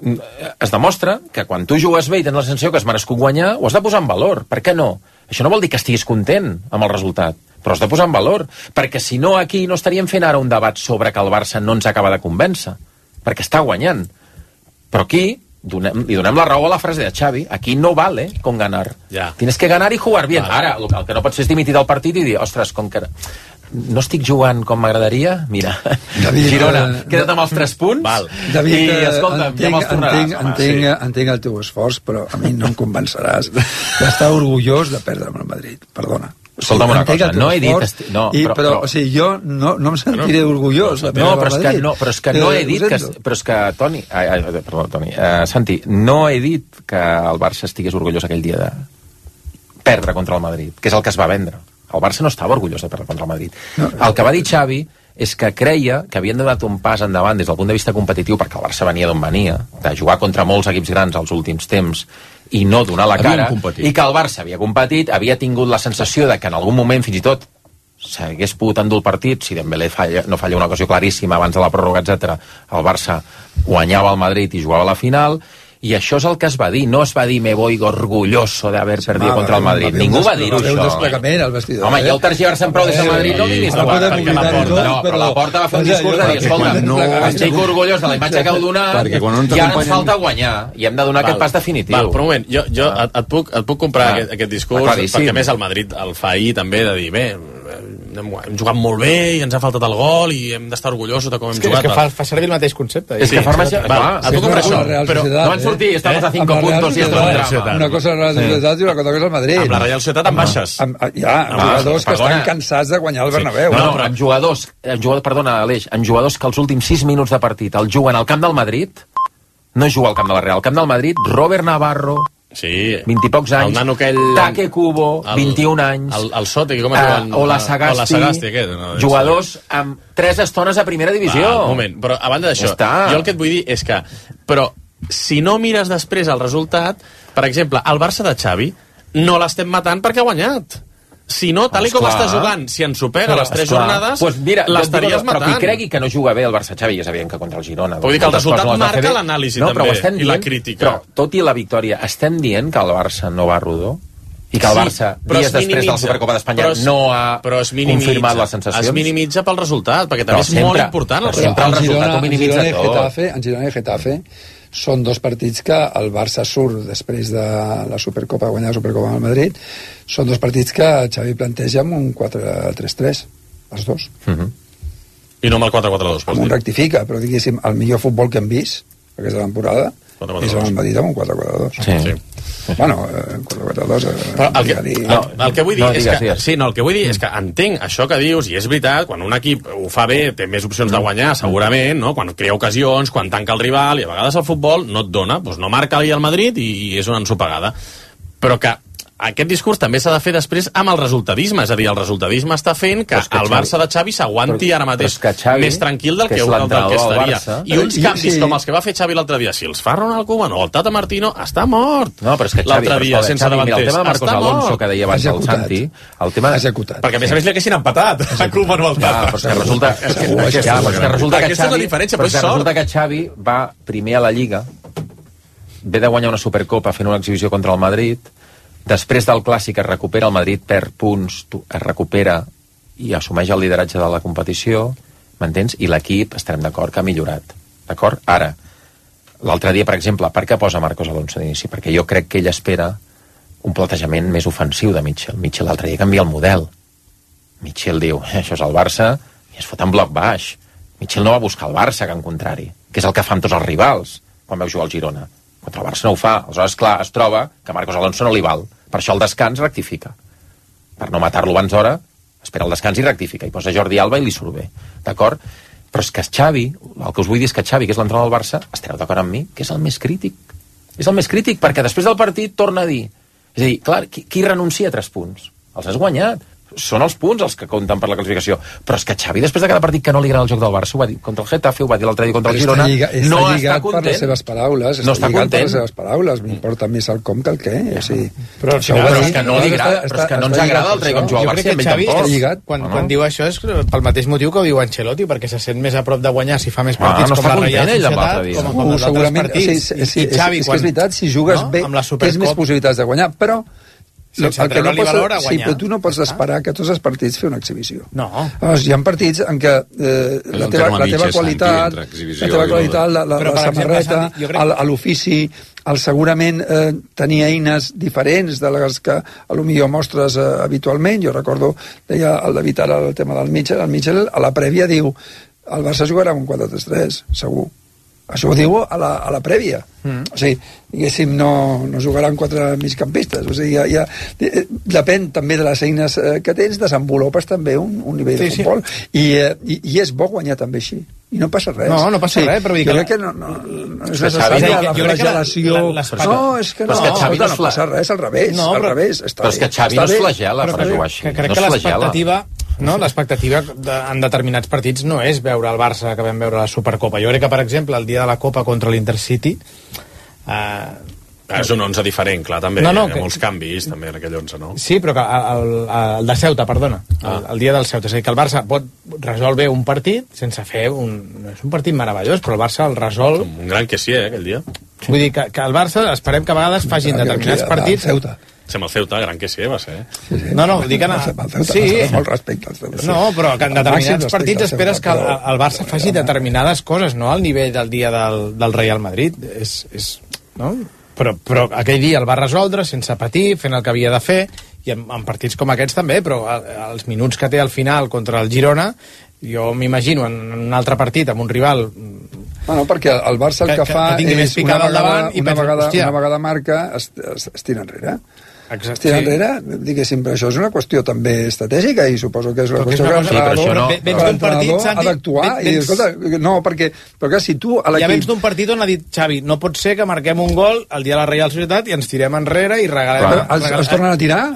es demostra que quan tu jugues bé i tens la sensació que has merescut guanyar, ho has de posar en valor. Per què no? Això no vol dir que estiguis content amb el resultat, però has de posar en valor, perquè si no aquí no estaríem fent ara un debat sobre que el Barça no ens acaba de convèncer, perquè està guanyant. Però aquí li donem la raó a la frase de Xavi, aquí no vale con ganar. Tienes que ganar y jugar bien. Ara, el que no pot ser és dimitir del partit i dir, ostres, com que no estic jugant com m'agradaria, mira, Girona, queda't amb els 3 punts. David, i escolta, ja me'ls tornaràs. Entenc el teu esforç, però a mi no em convenceràs d'estar orgullós de perdre amb el Madrid, perdona. Escolta'm una cosa, no he dit... Però, o sigui, jo no em sentiré orgullós de perdre amb el Madrid. Però és que no he dit que... Però és que, Toni... Perdó, Toni. Santi, no he dit que el Barça estigués orgullós aquell dia de perdre contra el Madrid, que és el que es va vendre. El Barça no estava orgullós de perdre contra el Madrid. El que va dir Xavi és que creia que havien donat un pas endavant des del punt de vista competitiu, perquè el Barça venia d'on venia, de jugar contra molts equips grans als últims temps i no donar la cara, i que el Barça havia competit, havia tingut la sensació de que en algun moment fins i tot s'hagués pogut endur el partit, si Dembélé no falla una ocasió claríssima abans de la pròrroga, etc. El Barça guanyava el Madrid i jugava a la final, I això és el que es va dir. No es va dir me voy orgulloso de haber perdido contra el Madrid. Ningú va dir-ho, això. Home, ja ho tergiversen prou des de Madrid, no diguis no, però la Porta va fer un discurs de dir, escolta, estic orgullós de la imatge que heu donat i ara ens falta guanyar i hem de donar aquest pas definitiu. Val, però un moment, jo et puc comprar aquest discurs, perquè a més el Madrid el fa ahir també de dir, bé, hem jugat molt bé i ens ha faltat el gol i hem d'estar orgullosos de com hem jugat. És que fa servir el mateix concepte. És que forma... Et puc comprar això, però no van sortir, estamos a 5 puntos i esto es un drama. Una cosa és la Real Societat i una cosa és el Madrid. Amb la Real Societat amb baixes. Hi ha jugadors que estan cansats de guanyar el Bernabéu. No, però amb jugadors, perdona, Aleix, amb jugadors que els últims 6 minuts de partit el juguen al camp del Madrid, no juga al camp de la Real, al camp del Madrid, Robert Navarro, 20 i pocs anys, Take Kubo, 21 anys, el Sote, com es diuen? O la Sagasti, jugadors amb 3 estones a primera divisió. Un moment, però a banda d'això, jo el que et vull dir és que, però si no mires després el resultat, per exemple, el Barça de Xavi no l'estem matant perquè ha guanyat. Si no, tal com està jugant, si ens supera les 3 jornades, l'estaries matant. Però qui cregui que no juga bé el Barça Xavi, ja sabien que contra el Girona... Vull dir que el resultat marca l'anàlisi també, i la crítica. Però, tot i la victòria, estem dient que el Barça no va rodó? I que el Barça, dies després de la Supercopa d'Espanya, no ha confirmat les sensacions? Es minimitza pel resultat, perquè també és molt important el resultat. El resultat ho minimitza tot. En Girona i Getafe són 2 partits que el Barça surt després de la Supercopa, guanyar la Supercopa amb el Madrid, són 2 partits que Xavi planteja amb un 4-3-3, els 2. I no amb el 4-4-2, amb un rectifica, però diguéssim, el millor futbol que hem vist aquesta temporada és el Madrid amb un 4-4-2. Sí. Bueno, 4-4-2... El que vull dir és que... Sí, no, el que vull dir és que entenc això que dius, i és veritat, quan un equip ho fa bé, té més opcions de guanyar, segurament, no? Quan crea ocasions, quan tanca el rival, i a vegades el futbol no et dona, doncs no marca ahir el Madrid i és una ensopegada. Però que aquest discurs també s'ha de fer després amb el resultadisme, és a dir, el resultadisme està fent que el Barça de Xavi s'aguanti ara mateix més tranquil del que estaria. I uns canvis com els que va fer Xavi l'altre dia, si els fa Ronald Koeman o el Tata Martino, està mort. No, però és que l'altre dia, sense davanters, el tema de Marcos Alonso, que deia abans el Santi, el tema... Perquè a més li haguessin empatat a Koeman o el Tata. Però és que resulta aquesta és la diferència, però és sort. Resulta que Xavi va primer a la Lliga, ve de guanyar una Supercopa fent una exhibició contra el Madrid. Després del Clàssic es recupera, el Madrid perd punts, es recupera i assumeix el lideratge de la competició, m'entens? I l'equip, estarem d'acord, que ha millorat. D'acord? Ara, l'altre dia, per exemple, per què posa Marcos Alonso d'inici? Perquè jo crec que ell espera un plantejament més ofensiu de Mitchell. Mitchell l'altre dia canvia el model. Mitchell diu, això és el Barça, i es fot en bloc baix. Mitchell no va buscar el Barça, que en contrari, que és el que fan tots els rivals quan veu jugar al Girona. Contra el Barça no ho fa. Aleshores, clar, es troba que Marcos Alonso no li val. Per això el descans rectifica. Per no matar-lo abans d'hora, espera el descans i rectifica. I posa Jordi Alba i li surt bé. D'acord? Però és que Xavi, el que us vull dir és que Xavi, que és l'entrenador del Barça, estareu d'acord amb mi, que és el més crític. És el més crític, perquè després del partit torna a dir... És a dir, clar, qui renuncia a 3 punts? Els has guanyat. Són els punts els que compten per la classificació. Però és que Xavi, després de cada partit que no li agrada el joc del Barça, ho va dir contra el Getafe, ho va dir l'altre dia contra el Girona, no està content. Per les seves paraules, no està content. Per les seves paraules, m'importa més el com que el què. Ja. O sigui, però és que no li agrada, però és que no ens agrada el com juga el Barça, i Xavi, quan diu això és pel mateix motiu que ho diu Ancelotti, perquè se sent més a prop de guanyar si fa més partits com la Real Societat, com els altres partits. És que és veritat, si jugues bé, tens més possibilitats de guanyar, però sense treure-li valor a guanyar. Sí, però tu no pots esperar que tots els partits fer una exhibició. No. Hi ha partits en què la teva qualitat, la samarreta, l'ofici, segurament tenir eines diferents de les que potser mostres habitualment. Jo recordo, deia el David ara el tema del Mitchell, el Mitchell a la prèvia diu el Barça jugarà amb un 4-3-3, segur. Això ho diu a la prèvia. O sigui, diguéssim, no jugaran 4 migcampistes. O sigui, depèn també de les eines que tens, desenvolupes també un nivell de futbol. I és bo guanyar també així. I no passa res. No passa res, però jo crec que no és necessària la flagel·lació. No, és que no passa res, al revés. Però és que Xavi no es flagel·la per jugar així. Crec que l'expectativa... No, l'expectativa en determinats partits no és veure el Barça que vam veure a la Supercopa. Jo crec que, per exemple, el dia de la Copa contra l'Intercity... és un 11 diferent, clar, també. Hi ha molts canvis, també, en aquell 11, no? Sí, però que el de Ceuta, perdona. El dia del Ceuta. És a dir, que el Barça pot resoldre un partit sense fer no és un partit meravellós, però el Barça el resol... Un gran que sí, aquell dia. Vull dir que el Barça esperem que a vegades facin determinats partits... Amb el Ceuta, gran que sí, va ser. No, dic que... Sí, molt respecte al Ceuta. No, però que en determinats partits esperes que el Barça faci determinades coses, no al nivell del dia del Real Madrid. No? Però aquell dia el va resoldre sense patir, fent el que havia de fer, i en partits com aquests també, però els minuts que té al final contra el Girona, jo m'imagino en un altre partit amb un rival... No, perquè el Barça el que fa és una vegada marca es tira enrere. Exacte. Estic enrere, diguéssim, però això és una qüestió també estratègica i suposo que és una qüestió que l'entrenador ha d'actuar i escolta, no, perquè clar, si tu a l'equip... Ja vens d'un partit on ha dit Xavi, no pot ser que marquem un gol el dia de la Reial Societat i ens tirem enrere i regalem... Es tornen a tirar?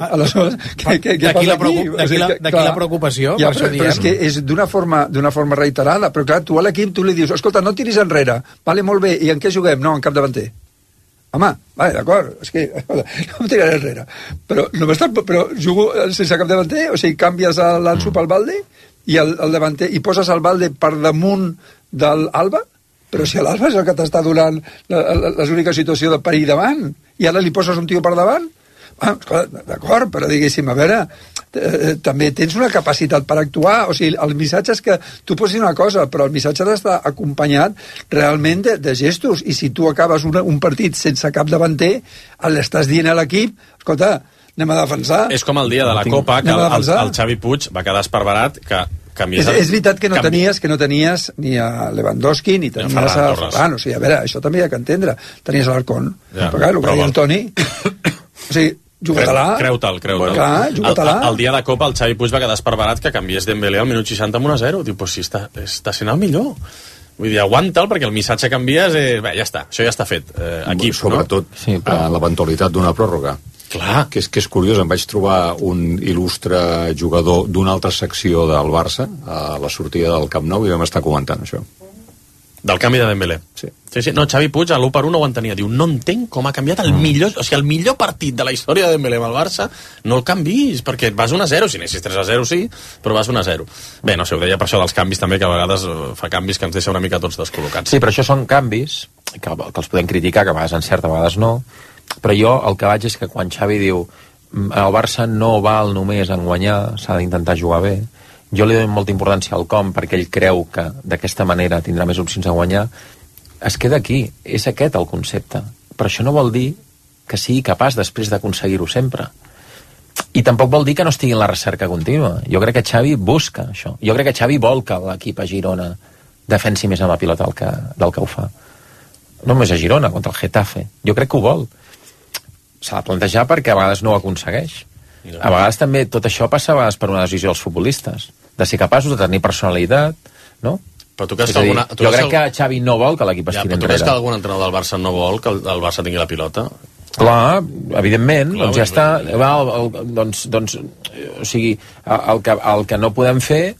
D'aquí la preocupació, per això diem. Però és que és d'una forma reiterada, però clar, tu a l'equip tu li dius, escolta, no tiris enrere, vale, molt bé, i en què juguem? No, en capdavanter. Home, vale, d'acord, és que no em tiraré enrere, però jugo sense cap davanter, o sigui, canvies l'Ansu pel Balde i el davanter, i poses el Balde per damunt de l'Alba, però si l'Alba és el que t'està donant l'única situació de perill davant, i ara li poses un tio per davant, d'acord, però diguéssim, a veure, també tens una capacitat per actuar, o sigui, el missatge és que tu posis una cosa, però el missatge ha d'estar acompanyat realment de gestos, i si tu acabes un partit sense cap davanter, l'estàs dient a l'equip, escolta, anem a defensar. És com el dia de la Copa, que el Xavi Puig va quedar esparverat, que canvies... És veritat que no tenies ni a Lewandowski ni tenies a Ferran, o sigui, a veure, això també hi ha que entendre, tenies a l'Arcon, però el que deia el Toni, o sigui, juga-te-la. Creu-te'l. Clar, juga-te-la. El dia de Copa el Xavi Puig va quedar esperbarat que canviés Dembélé al minut 60 amb 1-0. Diu, pues sí, està sent el millor. Vull dir, aguanta'l, perquè el missatge que envies ja està, això ja està fet. Equip, sobretot, l'eventualitat d'una pròrroga. Clar. Que és curiós, em vaig trobar un il·lustre jugador d'una altra secció del Barça a la sortida del Camp Nou i vam estar comentant això. Del canvi de Dembélé. Sí. No, Xavi Puig a l'1-1 no ho entenia. Diu, no entenc com ha canviat el millor partit de la història de Dembélé amb el Barça, no el canvis, perquè vas 1-0, si n'essis 3-0 sí, però vas 1-0. Bé, no sé, ho deia per això dels canvis també, que a vegades fa canvis que ens deixa una mica tots descol·locats. Sí, però això són canvis que els podem criticar, que a vegades encerta, a vegades no, però jo el que vaig és que quan Xavi diu el Barça no val només en guanyar, s'ha d'intentar jugar bé, jo li dono molta importància al com perquè ell creu que d'aquesta manera tindrà més opcions a guanyar, es queda aquí, és aquest el concepte, però això no vol dir que sigui capaç després d'aconseguir-ho sempre, i tampoc vol dir que no estigui en la recerca contínua. Jo crec que Xavi busca això, jo crec que Xavi vol que l'equip a Girona defensi més amb la pilota del que ho fa, no només a Girona, contra el Getafe, jo crec que ho vol, s'ha de plantejar perquè a vegades no ho aconsegueix. A vegades també tot això passa a vegades per una decisió dels futbolistes, de ser capaços de tenir personalitat, no? Però tu creus que jo crec que Xavi no vol que l'equip estiri enrere. Però tu creus que algun entrenador del Barça no vol que el Barça tingui la pilota? Clar, evidentment, doncs ja està. Doncs, o sigui, el que no podem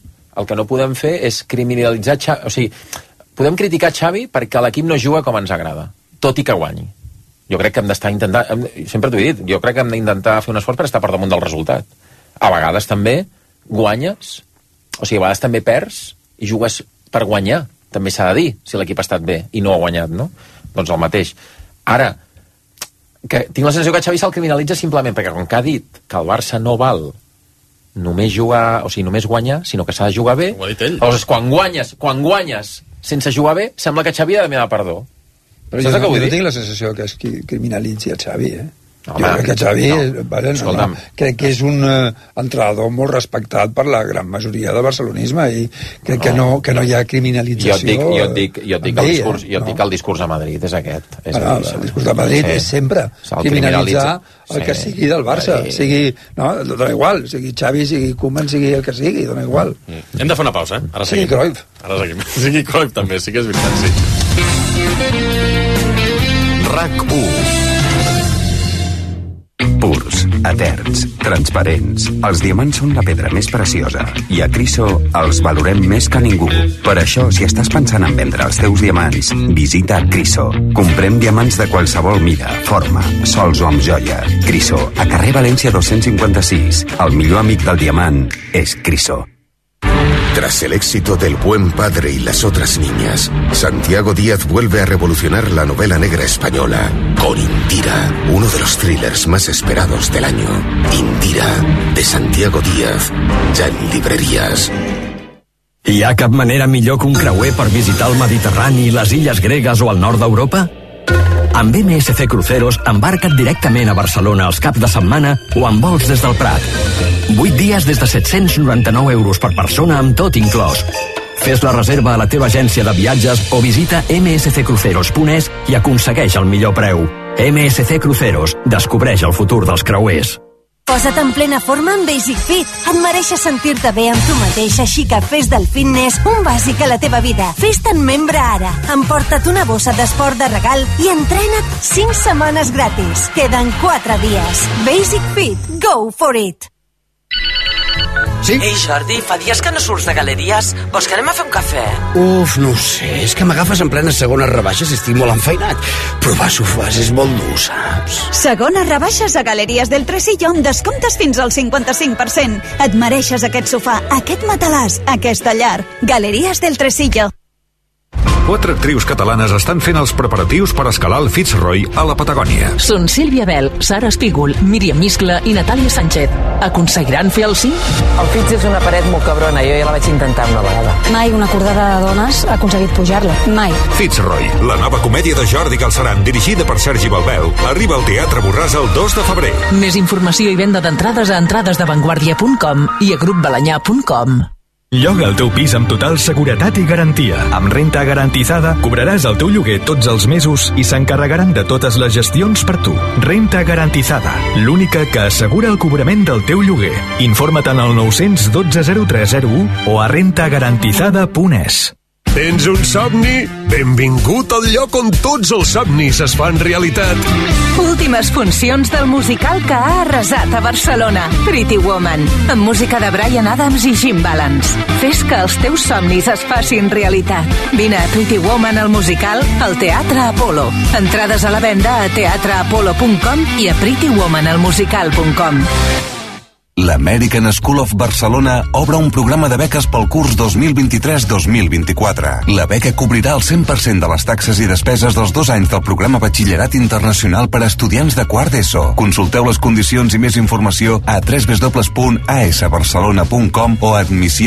fer és criminalitzar Xavi, o sigui, podem criticar Xavi perquè l'equip no juga com ens agrada, tot i que guanyi. Jo crec que hem d'estar intentant, sempre t'ho he dit, jo crec que hem d'intentar fer un esforç per estar per damunt del resultat. A vegades també guanyes, o sigui, a vegades també perds i jugues per guanyar, també s'ha de dir, si l'equip ha estat bé i no ha guanyat, no? Doncs el mateix. Ara, que tinc la sensació que Xavi se'l criminalitza simplement perquè com que ha dit que el Barça no val només jugar, o sigui, només guanyar, sinó que s'ha de jugar bé, llavors quan guanyes sense jugar bé, sembla que Xavi ha de demanar perdó. Però jo no tinc la sensació que es criminalitzi a Xavi, jo crec que Xavi crec que és un entrenador molt respectat per la gran majoria del barcelonisme i crec que no hi ha criminalització. Jo et dic que el discurs a Madrid és aquest. El discurs de Madrid és sempre criminalitzar el que sigui del Barça, dona igual, sigui Xavi, sigui Koeman, sigui el que sigui, dona igual. Hem de fer una pausa, ara seguim. Sigui Cruyff. Ara seguim. Sigui Cruyff també, sí que és veritat, sí. RAC1. Purs, eterns, transparents. Els diamants són la pedra més preciosa i a Criso els valorem més que ningú. Per això, si estàs pensant en vendre els teus diamants, visita Criso. Comprem diamants de qualsevol mida, forma, sols o amb joia. Criso, a carrer València 256. El millor amic del diamant és Criso. Tras el éxito del Buen Padre y las otras niñas, Santiago Díaz vuelve a revolucionar la novela negra española con Indira, uno de los thrillers más esperados del año. Indira, de Santiago Díaz, ja en libreries. Hi ha cap manera millor que un creuer per visitar el Mediterrani, les illes gregues o el nord d'Europa? Amb MSC Cruceros embarca't directament a Barcelona els caps de setmana o amb vols des del Prat. 8 dies des de 799 euros per persona amb tot inclòs. Fes la reserva a la teva agència de viatges o visita msccruceros.es i aconsegueix el millor preu. MSC Cruceros. Descobreix el futur dels creuers. Posa't en plena forma amb Basic Fit. Et mereixes sentir-te bé amb tu mateix, així que fes del fitness un bàsic a la teva vida. Fes-te'n membre ara. Emporta't una bossa d'esport de regal i entrena't 5 setmanes gratis. Queden 4 dies. Basic Fit. Go for it! Sí? Ei, Jordi, fa dies que no surts de galeries. Vols que anem a fer un cafè? Uf, no ho sé, és que m'agafes en plenes segones rebaixes i estic molt enfeinat. Provar sofàs és molt dur, saps? Segones rebaixes a Galeries del Tresillo amb descomptes fins al 55%. Et mereixes aquest sofà, aquest matalàs, aquesta llar. Galeries del Tresillo. 4 actrius catalanes estan fent els preparatius per escalar el Fitzroy a la Patagònia. Són Sílvia Bel, Sara Espígol, Míriam Miscla i Natàlia Sánchez. Aconseguiran fer el 5? El Fitz és una paret molt cabrona, jo ja la vaig intentar una vegada. Mai una cordada de dones ha aconseguit pujar-la. Mai. Fitzroy, la nova comèdia de Jordi Galceran, dirigida per Sergi Balbel, arriba al Teatre Borràs el 2 de febrer. Més informació i venda d'entrades a entradesdevanguardia.com i a grupbalanyà.com. Lloga el teu pis amb total seguretat i garantia. Amb renta garantizada cobraràs el teu lloguer tots els mesos i s'encarregaran de totes les gestions per tu. Renta garantizada, l'única que assegura el cobrament del teu lloguer. Informa't al 912 0301 o a rentagarantizada.es. Tens un somni? Benvingut al lloc on tots els somnis es fan realitat. Últimes funcions del musical que ha arrasat a Barcelona, Pretty Woman, amb música de Bryan Adams i Jim Balance. Fes que els teus somnis es facin realitat. Vine a Pretty Woman al musical al Teatre Apolo. Entrades a la venda a teatreapolo.com i a prettywomanalmusical.com. L'American School of Barcelona obre un programa de beques pel curs 2023-2024. La beca cobrirà el 100% de les taxes i despeses dels 2 anys del programa Batxillerat Internacional per a estudiants de quart d'ESO. Consulteu les condicions i més informació a www.asbarcelona.com o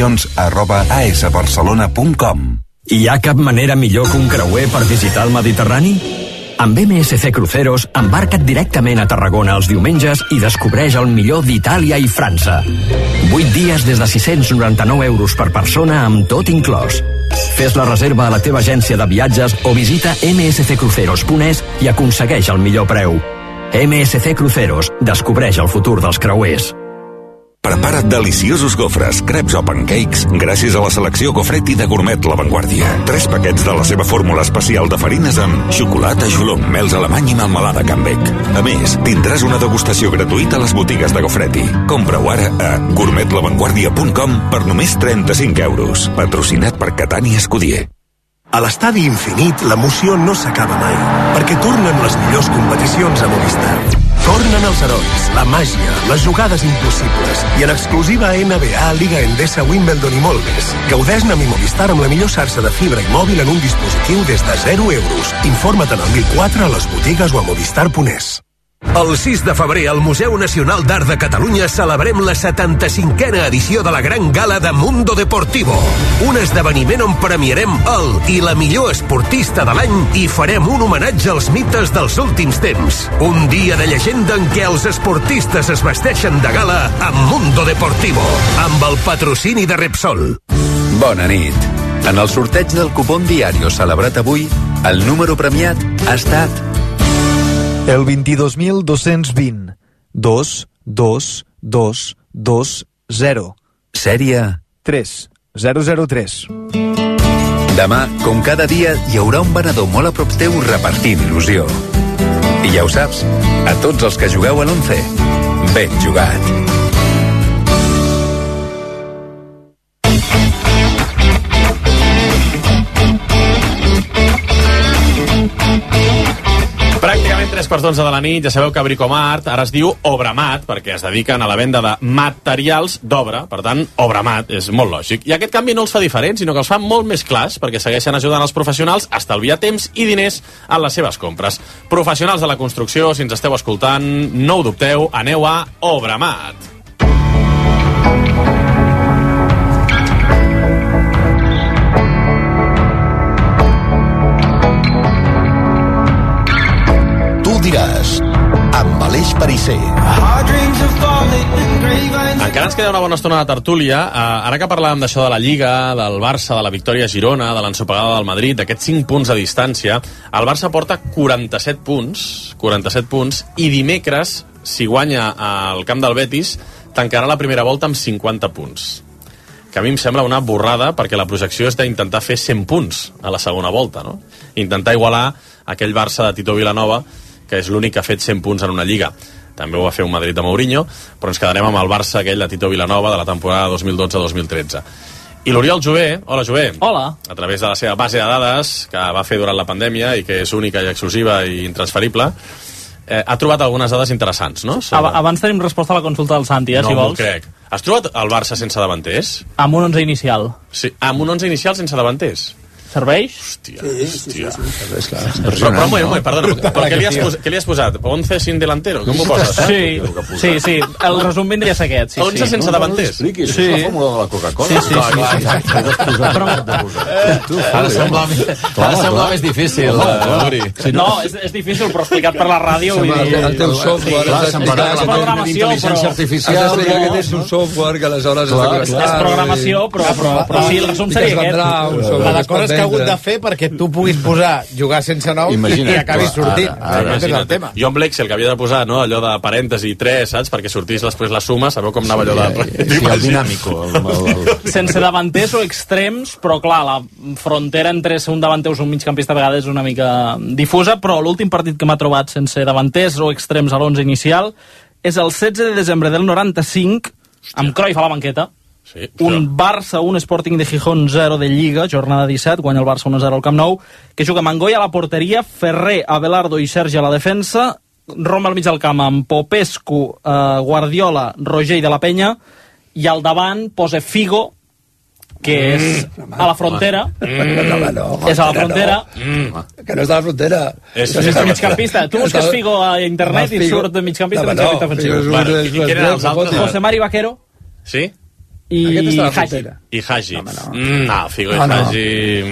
admissions@asbarcelona.com. Hi ha cap manera millor que un creuer per visitar el Mediterrani? Amb MSC Cruceros, embarca't directament a Tarragona els diumenges i descobreix el millor d'Itàlia i França. 8 dies des de 699 euros per persona amb tot inclòs. Fes la reserva a la teva agència de viatges o visita msccruceros.es i aconsegueix el millor preu. MSC Cruceros. Descobreix el futur dels creuers. Prepara't deliciosos gofres, creps o pancakes gràcies a la selecció Gofretti de Gourmet La Vanguardia. 3 paquets de la seva fórmula especial de farines amb xocolata, jolong, mels alemany i melmelada Canbec. A més, tindràs una degustació gratuïta a les botigues de Gofretti. Compra-ho ara a gourmetlavanguardia.com per només 35 euros. Patrocinat per Catània Escudier. A l'estadi Infinit l'emoció no s'acaba mai, perquè tornen les millors competicions a Movistar. Tornen els herois, la màgia, les jugades impossibles i en exclusiva NBA, Liga Endesa, Wimbledon i molt més. Gaudeix-ne amb Movistar amb la millor xarxa de fibra i mòbil en un dispositiu des de 0 euros. Informa't en el 1004 a les botigues o a movistar.es. El 6 de febrer al Museu Nacional d'Art de Catalunya celebrem la 75a edició de la Gran Gala de Mundo Deportivo. Un esdeveniment on premiarem el i la millor esportista de l'any i farem un homenatge als mites dels últims temps. Un dia de llegenda en què els esportistes es vesteixen de gala amb Mundo Deportivo, amb el patrocini de Repsol. Bona nit. En el sorteig del cupón Diario celebrat avui, el número premiat ha estat el 22.220 22220. Sèrie 3003. Demà, com cada dia, hi haurà un venedor molt a prop teu repartint il·lusió. I ja ho saps, a tots els que jugueu a l'11, ben jugat. Pràcticament 3 quarts d'11 de la nit, ja sabeu que Bricomart ara es diu Obramat, perquè es dediquen a la venda de materials d'obra, per tant, Obramat és molt lògic. I aquest canvi no els fa diferents, sinó que els fa molt més clars, perquè segueixen ajudant els professionals a estalviar temps i diners en les seves compres. Professionals de la construcció, si ens esteu escoltant, no ho dubteu, aneu a Obramat. Diràs, amb Aleix Parisser. Encara ens queda una bona estona de tertúlia. Ara que parlàvem d'això de la Lliga, del Barça, de la victòria a Girona, de l'ensopegada del Madrid, d'aquests 5 punts de distància, el Barça porta 47 punts, i dimecres, si guanya al camp del Betis, tancarà la primera volta amb 50 punts. Que a mi em sembla una borrada, perquè la projecció és d'intentar fer 100 punts a la segona volta, no? Intentar igualar aquell Barça de Tito Vilanova, que és l'únic que ha fet 100 punts en una Lliga. També ho va fer un Madrid de Mourinho, però ens quedarem amb el Barça aquell de Tito Vilanova de la temporada 2012-2013. I l'Oriol Jové, hola Jové. Hola. A través de la seva base de dades, que va fer durant la pandèmia i que és única i exclusiva i intransferible, ha trobat algunes dades interessants, no? Abans tenim resposta a la consulta del Santi, si vols. No m'ho crec. Has trobat el Barça sense davanters? Amb un 11 inicial. Sí, amb un 11 inicial sense davanters. Serveix? Hòstia. Però un moment, perdona, però què li has posat? 11 sin delantero? Com ho poses? Sí, el resum vindria a ser aquest. 11 sense davanters? Sí. És la fórmula de la Coca-Cola. Sí. Ha de semblar més difícil. No, és difícil, però explicat per la ràdio. El teu software és programació, però que tens un software que aleshores és programació, però sí, el resum seria aquest. L'acord és que ha hagut de fer perquè tu puguis posar jugar sense nous i acabis sortint. Aquest és el tema. Jo amb l'Excel, que havia de posar allò de parèntesi 3, saps? Perquè sortís després la suma, sabeu com anava allò de... Sí, el dinàmico. Sense davanters o extrems, però clar, la frontera entre ser un davanter o un migcampista a vegades és una mica difusa, però l'últim partit que m'ha trobat sense davanters o extrems a l'11 inicial és el 16 de desembre del 95, amb Cruyff a la banqueta. Sí, un Barça 1, Sporting de Gijón 0 de Lliga, jornada 17, guanya el Barça 1-0 al Camp Nou, que juga Mangoy a la porteria, Ferrer, Abelardo i Sergi a la defensa, Roma al mig del camp amb Popescu, Guardiola, Roger i de la Penya, i al davant posa Figo, que és a la frontera. És a la frontera. Que no és de la frontera. És migcampista. Tu busques Figo a internet i surt de migcampista ofensiu. Qui eren els altres? José Mari Vaquero. Sí? I Hagi. I Hagi. No, Figo i Hagi...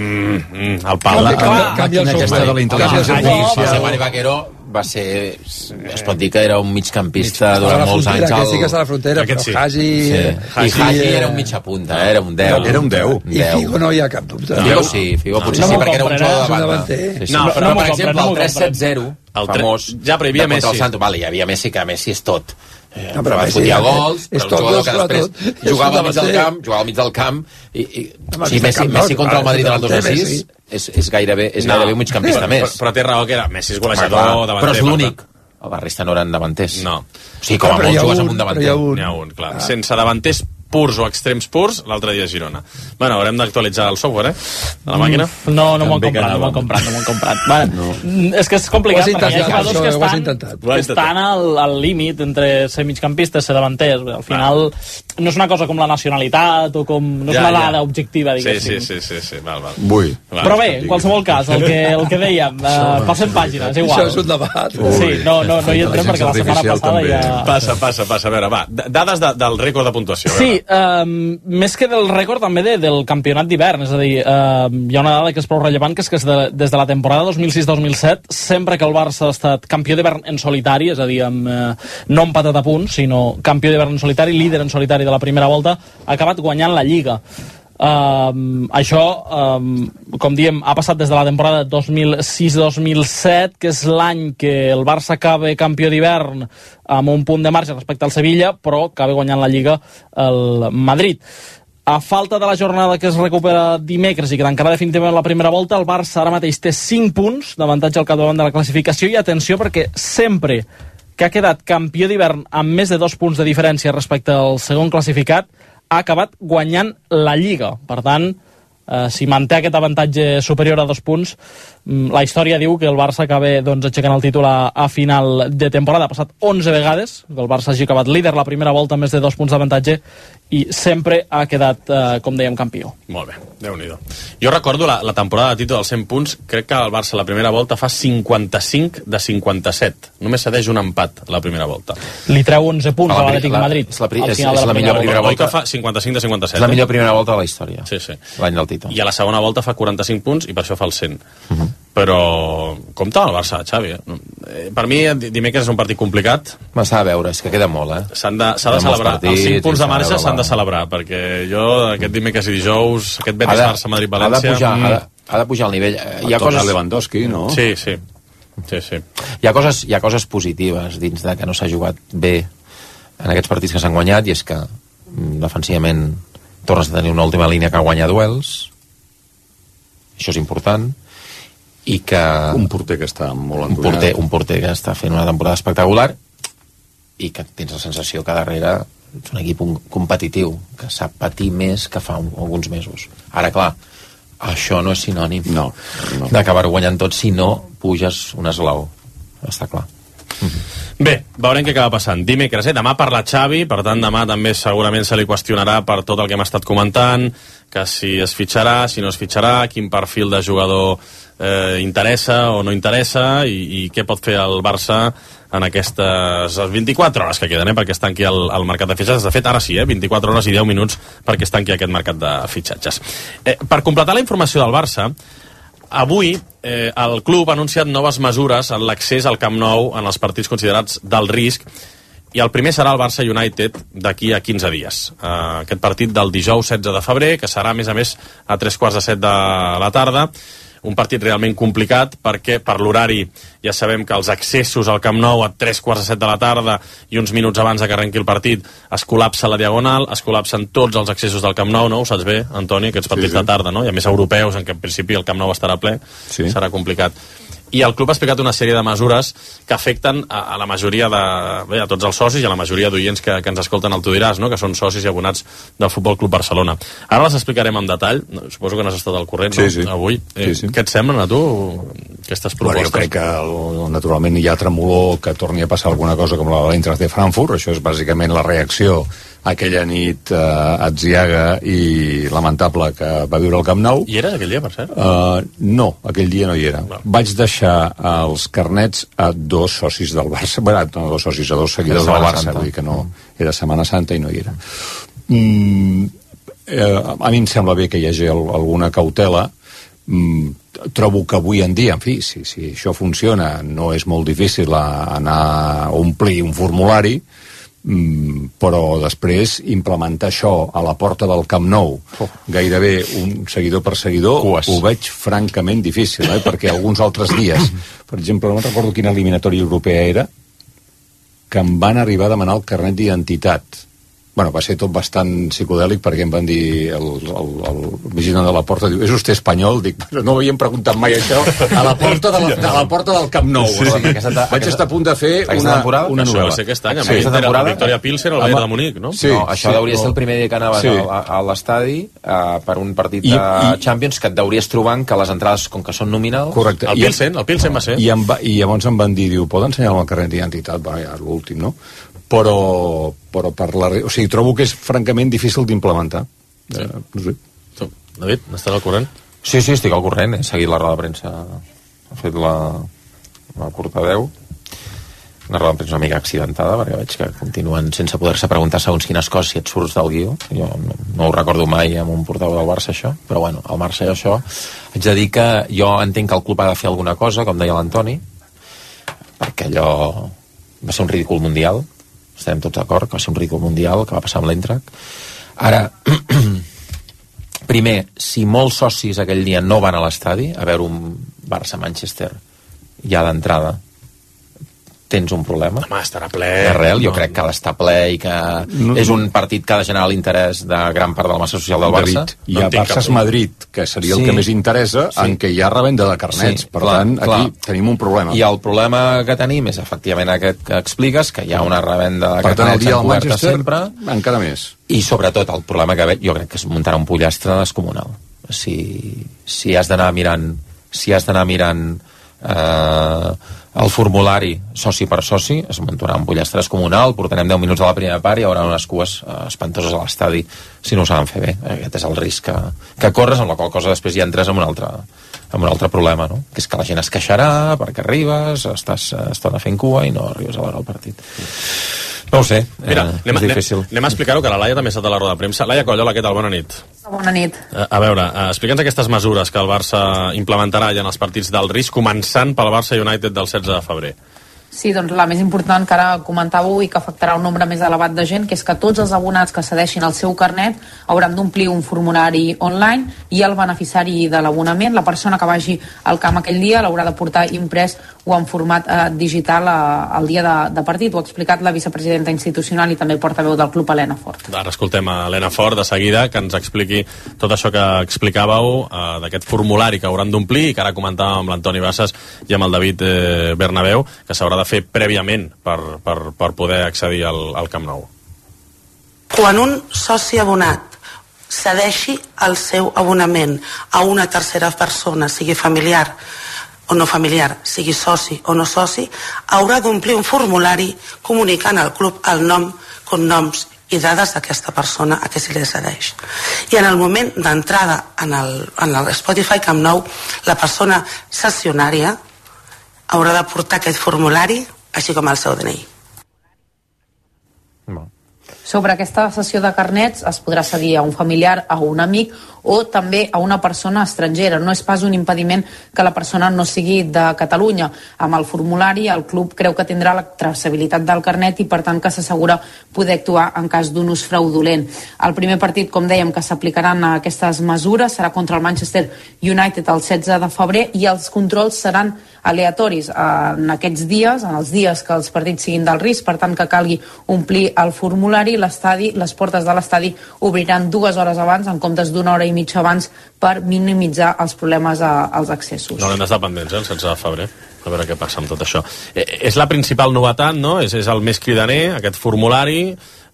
El pal. Canvia el software de la intel·ligència artificial. José Mari Vaquero va ser... Es pot dir que era un migcampista durant molts anys. Aquest sí que està a la frontera, però Hagi... I Hagi era un mitja punta, era un 10. Era un 10. I Figo no hi ha cap dubte. Figo sí, Figo potser sí, perquè era un jugador de banda. No, però per exemple el 3-7-0, famós... Ja, però hi havia Messi. Hi havia Messi, que Messi és tot. Però fotia gols, però un jugador que després jugava al mig del camp, i Messi contra el Madrid en el 2006 és gairebé un migcampista més. Però té raó que era Messi és golejador, davanter. Però és l'únic. La resta no eren davanters. No. Sí, com a molt jugues amb un davanter. N'hi ha un, clar. Sense davanters purs o extrems purs, l'altre dia a Girona. Bueno, haurem d'actualitzar el software, de la màquina? No m'ho han comprat. És que és complicat, perquè hi ha jugadors que estan al límit entre ser migcampistes i ser davanters. Al final, no és una cosa com la nacionalitat o com... No és una dada objectiva, diguéssim. Sí. Val. Però bé, en qualsevol cas, el que dèiem, passem pàgines, és igual. Això és un debat. Sí, no hi entrem perquè la setmana passada ja... Passa. A veure, va, dades del rècord de puntuació. Sí, més que del rècord també del campionat d'hivern, és a dir, hi ha una dada que és prou rellevant, que és que des de la temporada 2006-2007 sempre que el Barça ha estat campió d'hivern en solitari, és a dir, no empatat a punts, sinó campió d'hivern en solitari, líder en solitari de la primera volta, ha acabat guanyant la Lliga. Això, com diem, ha passat des de la temporada 2006-2007, que és l'any que el Barça acaba campió d'hivern amb un punt de marge respecte al Sevilla, però acaba guanyant la Lliga el Madrid. A falta de la jornada que es recupera dimecres i que tancarà definitivament la primera volta, el Barça ara mateix té 5 punts d'avantatge al capdavant de la classificació, i atenció perquè sempre que ha quedat campió d'hivern amb més de 2 punts de diferència respecte al segon classificat, ha acabat guanyant la Lliga. Per tant, si manté aquest avantatge superior a 2 punts, la història diu que el Barça acaba aixecant el títol a final de temporada. Ha passat 11 vegades que el Barça hagi acabat líder la primera volta amb més de 2 punts d'avantatge i sempre ha quedat, com dèiem, campió. Molt bé, Déu-n'hi-do. Jo recordo la temporada de títol dels 100 punts, crec que el Barça la primera volta fa 55 de 57. Només cedeix un empat la primera volta. Li treu 11 punts a l'Atlètic de Madrid. És la millor primera volta. Fa 55 de 57. És la millor primera volta de la història. Sí. L'any del títol. I a la segona volta fa 45 punts i per això fa el 100. Però compta el Barça, Xavi. Per mi dimecres és un partit complicat. S'ha de veure, és que queda molt, S'ha de celebrar. Els 5 punts de marxa s'han de celebrar, perquè jo aquest dimecres i dijous, aquest Betis, Barça, Madrid, València... Ha de pujar el nivell. Hi ha coses... Lewandowski, no? Sí. Hi ha coses positives dins de que no s'ha jugat bé en aquests partits que s'han guanyat, i és que defensivament tornes a tenir una última línia que guanya duels. Això és important. I que... Un porter que està molt entonat. Un porter que està fent una temporada espectacular i que tens la sensació que darrere és un equip competitiu, que sap patir més que fa alguns mesos. Ara, clar, això no és sinònim d'acabar guanyant tot si no puges un esglaó. Està clar. Bé, veurem què acaba passant. Dimecres, demà parla Xavi, per tant demà també segurament se li qüestionarà per tot el que hem estat comentant, que si es fitxarà, si no es fitxarà, quin perfil de jugador interessa o no interessa i què pot fer el Barça en aquestes 24 hores que queden, perquè es tanqui el mercat de fitxatges. De fet, ara sí, 24 hores i 10 minuts perquè es tanqui aquest mercat de fitxatges. Per completar la informació del Barça, avui el club ha anunciat noves mesures en l'accés al Camp Nou en els partits considerats d'alt risc, i el primer serà el Barça United d'aquí a 15 dies. Aquest partit del dijous 16 de febrer, que serà a més a 3:45 de la tarda, un partit realment complicat perquè per l'horari ja sabem que els accessos al Camp Nou a 3:45 de la tarda i uns minuts abans que arrenqui el partit es col·lapsa la Diagonal, es col·lapsen tots els accessos del Camp Nou, no? Ho saps bé, Antoni, aquests partits de tarda, no? I a més europeus, en què en principi el Camp Nou estarà ple, serà complicat. I el club ha explicat una sèrie de mesures que afecten a la majoria a tots els socis i a la majoria d'oients que ens escolten al Tu diràs, no? Que són socis i abonats del Futbol Club Barcelona. Ara les explicarem en detall, suposo que n'has estat al corrent, no? Avui. Què et semblen a tu aquestes propostes? Jo crec que naturalment hi ha tremolor que torni a passar alguna cosa com la de l'Eintracht de Frankfurt. Això és bàsicament la reacció aquella nit atziaga i lamentable que va viure al Camp Nou. I eres aquell dia, per cert? No, aquell dia no hi era. Vaig deixar els carnets a 2 socis del Barça, no a 2 socis, a 2 seguidors del Barça, vull dir que no, era Setmana Santa i no hi era. A mi em sembla bé que hi hagi alguna cautela. Trobo que avui en dia, en fi, si això funciona, no és molt difícil anar a omplir un formulari, però després implementar això a la porta del Camp Nou, gairebé un seguidor per seguidor, ho veig francament difícil, perquè alguns altres dies, per exemple, no recordo quina eliminatòria europea era, que em van arribar a demanar el carnet d'identitat. Bueno, va ser tot bastant psicodèlic perquè em van dir el vigilant de la porta, diu, és vostè espanyol? Dic, però no m'havien preguntat mai això a la porta del Camp Nou. Vaig estar a punt de fer una novel·la. Això va ser aquest any, amb Victoria Pilsen al Bayern de Munic, no? No, això hauria de ser el primer dia que anaves a l'estadi per un partit de Champions, que et deuries trobant que les entrades, com que són nominals... Correcte. El Pilsen va ser. I llavors em van dir, diu, pot ensenyar-me el carnet d'identitat? Va, ja, l'últim, no? Però o sigui, trobo que és francament difícil d'implementar. No sé. David, estàs al corrent? Sí, estic al corrent, he seguit la roda de premsa, he fet la portaveu, una roda de premsa una mica accidentada, perquè veig que continuen sense poder-se preguntar segons quines coses si et surts del guió. Jo no ho recordo mai amb un portaveu del Barça, això, però bueno, al marge d'això haig de dir que jo entenc que el club ha de fer alguna cosa, com deia l'Antoni, perquè allò va ser un ridícul mundial. Estem tots d'acord que va ser un ridícul mundial que va passar amb l'Eintracht. Ara, primer, si molts socis aquell dia no van a l'estadi a veure un Barça-Manchester ja d'entrada, tens un problema. Home, estarà ple. D'arrel, jo crec que ha d'estar ple i que és un partit que ha de generar l'interès de gran part de la massa social del Barça. Hi ha Barça-Madrid, que seria el que més interessa, en què hi ha revenda de carnets. Per tant, aquí tenim un problema. I el problema que tenim és efectivament aquest que expliques, que hi ha una revenda de carnets. Per tant, el dia del Manchester, sempre, encara més. I sobretot el problema que jo crec que es muntarà un pollastre descomunal. si has d'anar mirant el formulari soci per soci, es muntarà un pollastres comunal, portarem 10 minuts a la primera part i hi haurà unes cues espantoses a l'estadi si no ho saben fer bé. Aquest és el risc que corres, amb la qual cosa després ja entres en un altre problema, no? Que és que la gent es queixarà perquè arribes, estàs estona fent cua i no arribes a l'hora del partit. No ho sé, mira, és difícil. Anem a explicar-ho, que la Laia també ha estat a la roda de premsa. Laia Collola, què tal? Bona nit. Bona nit. A veure, explica'ns aquestes mesures que el Barça implementarà ja en els partits del risc, començant pel Barça United del 16 de febrer. Sí, doncs la més important que ara comentàveu i que afectarà un nombre més elevat de gent, que és que tots els abonats que cedeixin el seu carnet hauran d'omplir un formulari online i el beneficiari de l'abonament, la persona que vagi al camp aquell dia, l'haurà de portar imprès o en format digital al dia de partit. Ho ha explicat la vicepresidenta institucional i també portaveu del club, Helena Fort. Ara escoltem a Helena Fort de seguida, que ens expliqui tot això que explicàveu d'aquest formulari que hauran d'omplir i que ara comentàvem amb l'Antoni Bassas i amb el David Bernabéu, que s'haurà de fer prèviament per poder accedir al Camp Nou. Quan un soci abonat cedeixi el seu abonament a una tercera persona, sigui familiar o no familiar, sigui soci o no soci, haurà d'omplir un formulari comunicant al club el nom, cognoms i dades d'aquesta persona a què se li cedeix. I en el moment d'entrada en el Spotify Camp Nou, la persona cessionària haurà de portar aquest formulari, així com el seu DNI. Sobre aquesta cessió de carnets es podrà cedir a un familiar, a un amic o també a una persona estrangera. No és pas un impediment que la persona no sigui de Catalunya. Amb el formulari el club creu que tindrà la traçabilitat del carnet i per tant que s'assegura poder actuar en cas d'un ús fraudulent. El primer partit, com dèiem, que s'aplicaran aquestes mesures serà contra el Manchester United el 16 de febrer i els controls seran aleatoris en aquests dies, en els dies que els partits siguin del risc, per tant que calgui omplir el formulari. L'estadi, les portes de l'estadi obriran 2 hores abans en comptes d'1 hora i mitja abans per minimitzar els problemes als accessos. No, hem d'estar pendents, el 16 de febrer, a veure què passa amb tot això. És la principal novetat, no? És el més cridaner, aquest formulari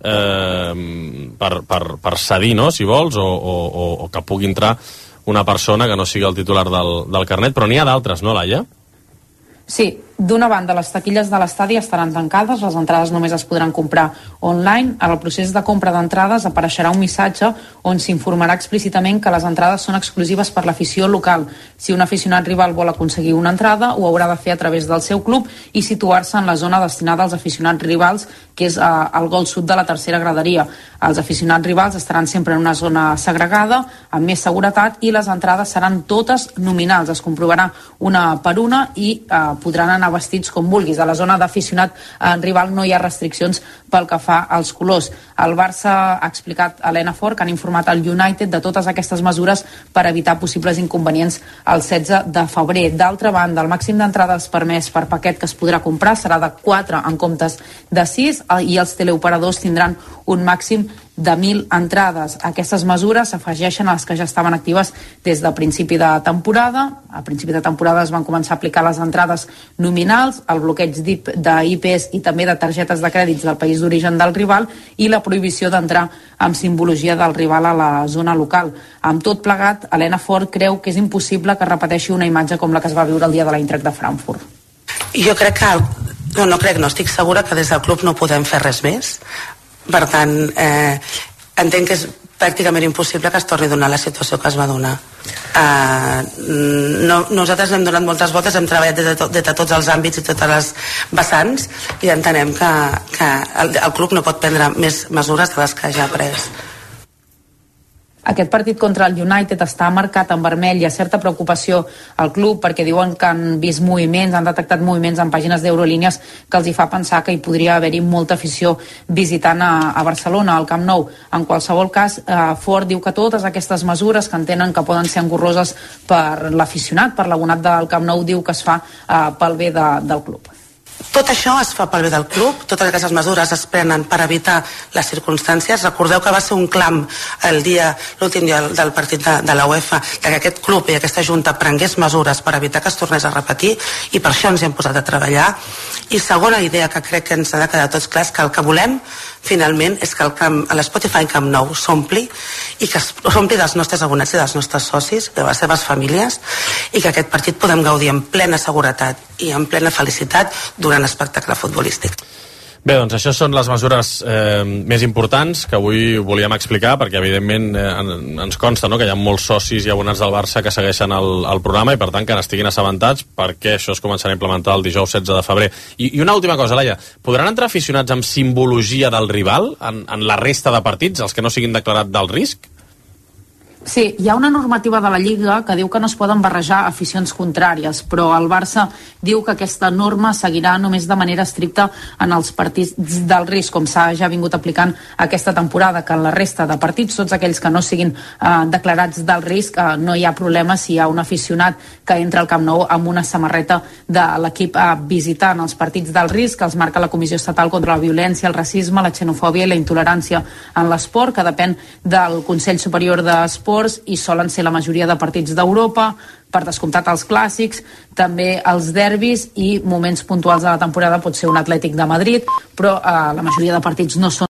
per cedir, no?, si vols, o que pugui entrar una persona que no sigui el titular del carnet, però n'hi ha d'altres, no, Laia? Sí, d'una banda, les taquilles de l'estadi estaran tancades, les entrades només es podran comprar online. En el procés de compra d'entrades apareixerà un missatge on s'informarà explícitament que les entrades són exclusives per l'afició local. Si un aficionat rival vol aconseguir una entrada, ho haurà de fer a través del seu club i situar-se en la zona destinada als aficionats rivals, que és al gol sud de la tercera graderia. Els aficionats rivals estaran sempre en una zona segregada, amb més seguretat, i les entrades seran totes nominals. Es comprovarà una per una i podran anar vestits com vulguis. A la zona d'aficionat rival no hi ha restriccions pel que fa als colors. El Barça ha explicat a Helena Fort que han informat el United de totes aquestes mesures per evitar possibles inconvenients el 16 de febrer. D'altra banda, el màxim d'entrades permès per paquet que es podrà comprar serà de 4 en comptes de 6 i els teleoperadors tindran un màxim de 1.000 entrades. Aquestes mesures s'afegeixen a les que ja estaven actives des de principi de temporada. A principi de temporada es van començar a aplicar les entrades nominals, el bloqueig d'IPs i també de targetes de crèdits del país d'origen del rival i la prohibició d'entrar amb simbologia del rival a la zona local. Amb tot plegat, Helena Fort creu que és impossible que repeteixi una imatge com la que es va viure el dia de l'Eintracht de Frankfurt. Jo crec que no estic segura que des del club no podem fer res més. Per tant, entenc que és pràcticament impossible que es torni a donar la situació que es va donar. Nosaltres hem donat moltes voltes, hem treballat des de tots els àmbits i totes les vessants i entenem que el club no pot prendre més mesures de les que ja ha pres. Aquest partit contra el United està marcat en vermell. Hi ha certa preocupació al club perquè diuen que han vist moviments, han detectat moviments en pàgines d'Eurolínies que els hi fa pensar que hi podria haver-hi molta afició visitant a Barcelona, al Camp Nou. En qualsevol cas, Fort diu que totes aquestes mesures que entenen que poden ser engorroses per l'aficionat, per l'abonat del Camp Nou, diu que es fa pel bé del club. Tot això es fa pel bé del club, totes aquestes mesures es prenen per evitar les circumstàncies. Recordeu que va ser un clam l'últim dia del partit de la UEFA, que aquest club i aquesta junta prengués mesures per evitar que es tornés a repetir, i per això ens hi hem posat a treballar. I segona idea que crec que ens ha de quedar tots clars, que el que volem finalment és que l'Spotify Camp Nou s'ompli i que s'ompli dels nostres abonats i dels nostres socis, de les seves famílies, i que aquest partit podem gaudir en plena seguretat i en plena felicitat durant l'espectacle futbolístic. Bé, doncs això són les mesures més importants que avui volíem explicar, perquè evidentment ens consta, no?, que hi ha molts socis i abonats del Barça que segueixen el programa i per tant que n'estiguin assabentats, perquè això es començarà a implementar el dijous 16 de febrer. I una última cosa, Laia, podran entrar aficionats amb simbologia del rival en la resta de partits, els que no siguin declarat d'alt risc? Sí, hi ha una normativa de la Lliga que diu que no es poden barrejar aficions contràries, però el Barça diu que aquesta norma seguirà només de manera estricta en els partits del risc, com s'ha ja vingut aplicant aquesta temporada, que en la resta de partits, tots aquells que no siguin declarats del risc, no hi ha problema si hi ha un aficionat que entra al Camp Nou amb una samarreta de l'equip visitant. Els partits del risc els marca la Comissió Estatal contra la Violència, el Racisme, la Xenofòbia i la Intolerància en l'Esport, que depèn del Consell Superior d'Esport, i solen ser la majoria de partits d'Europa, per descomptat els clàssics, també els derbis i moments puntuals de la temporada, pot ser un Atlètic de Madrid, però la majoria de partits no són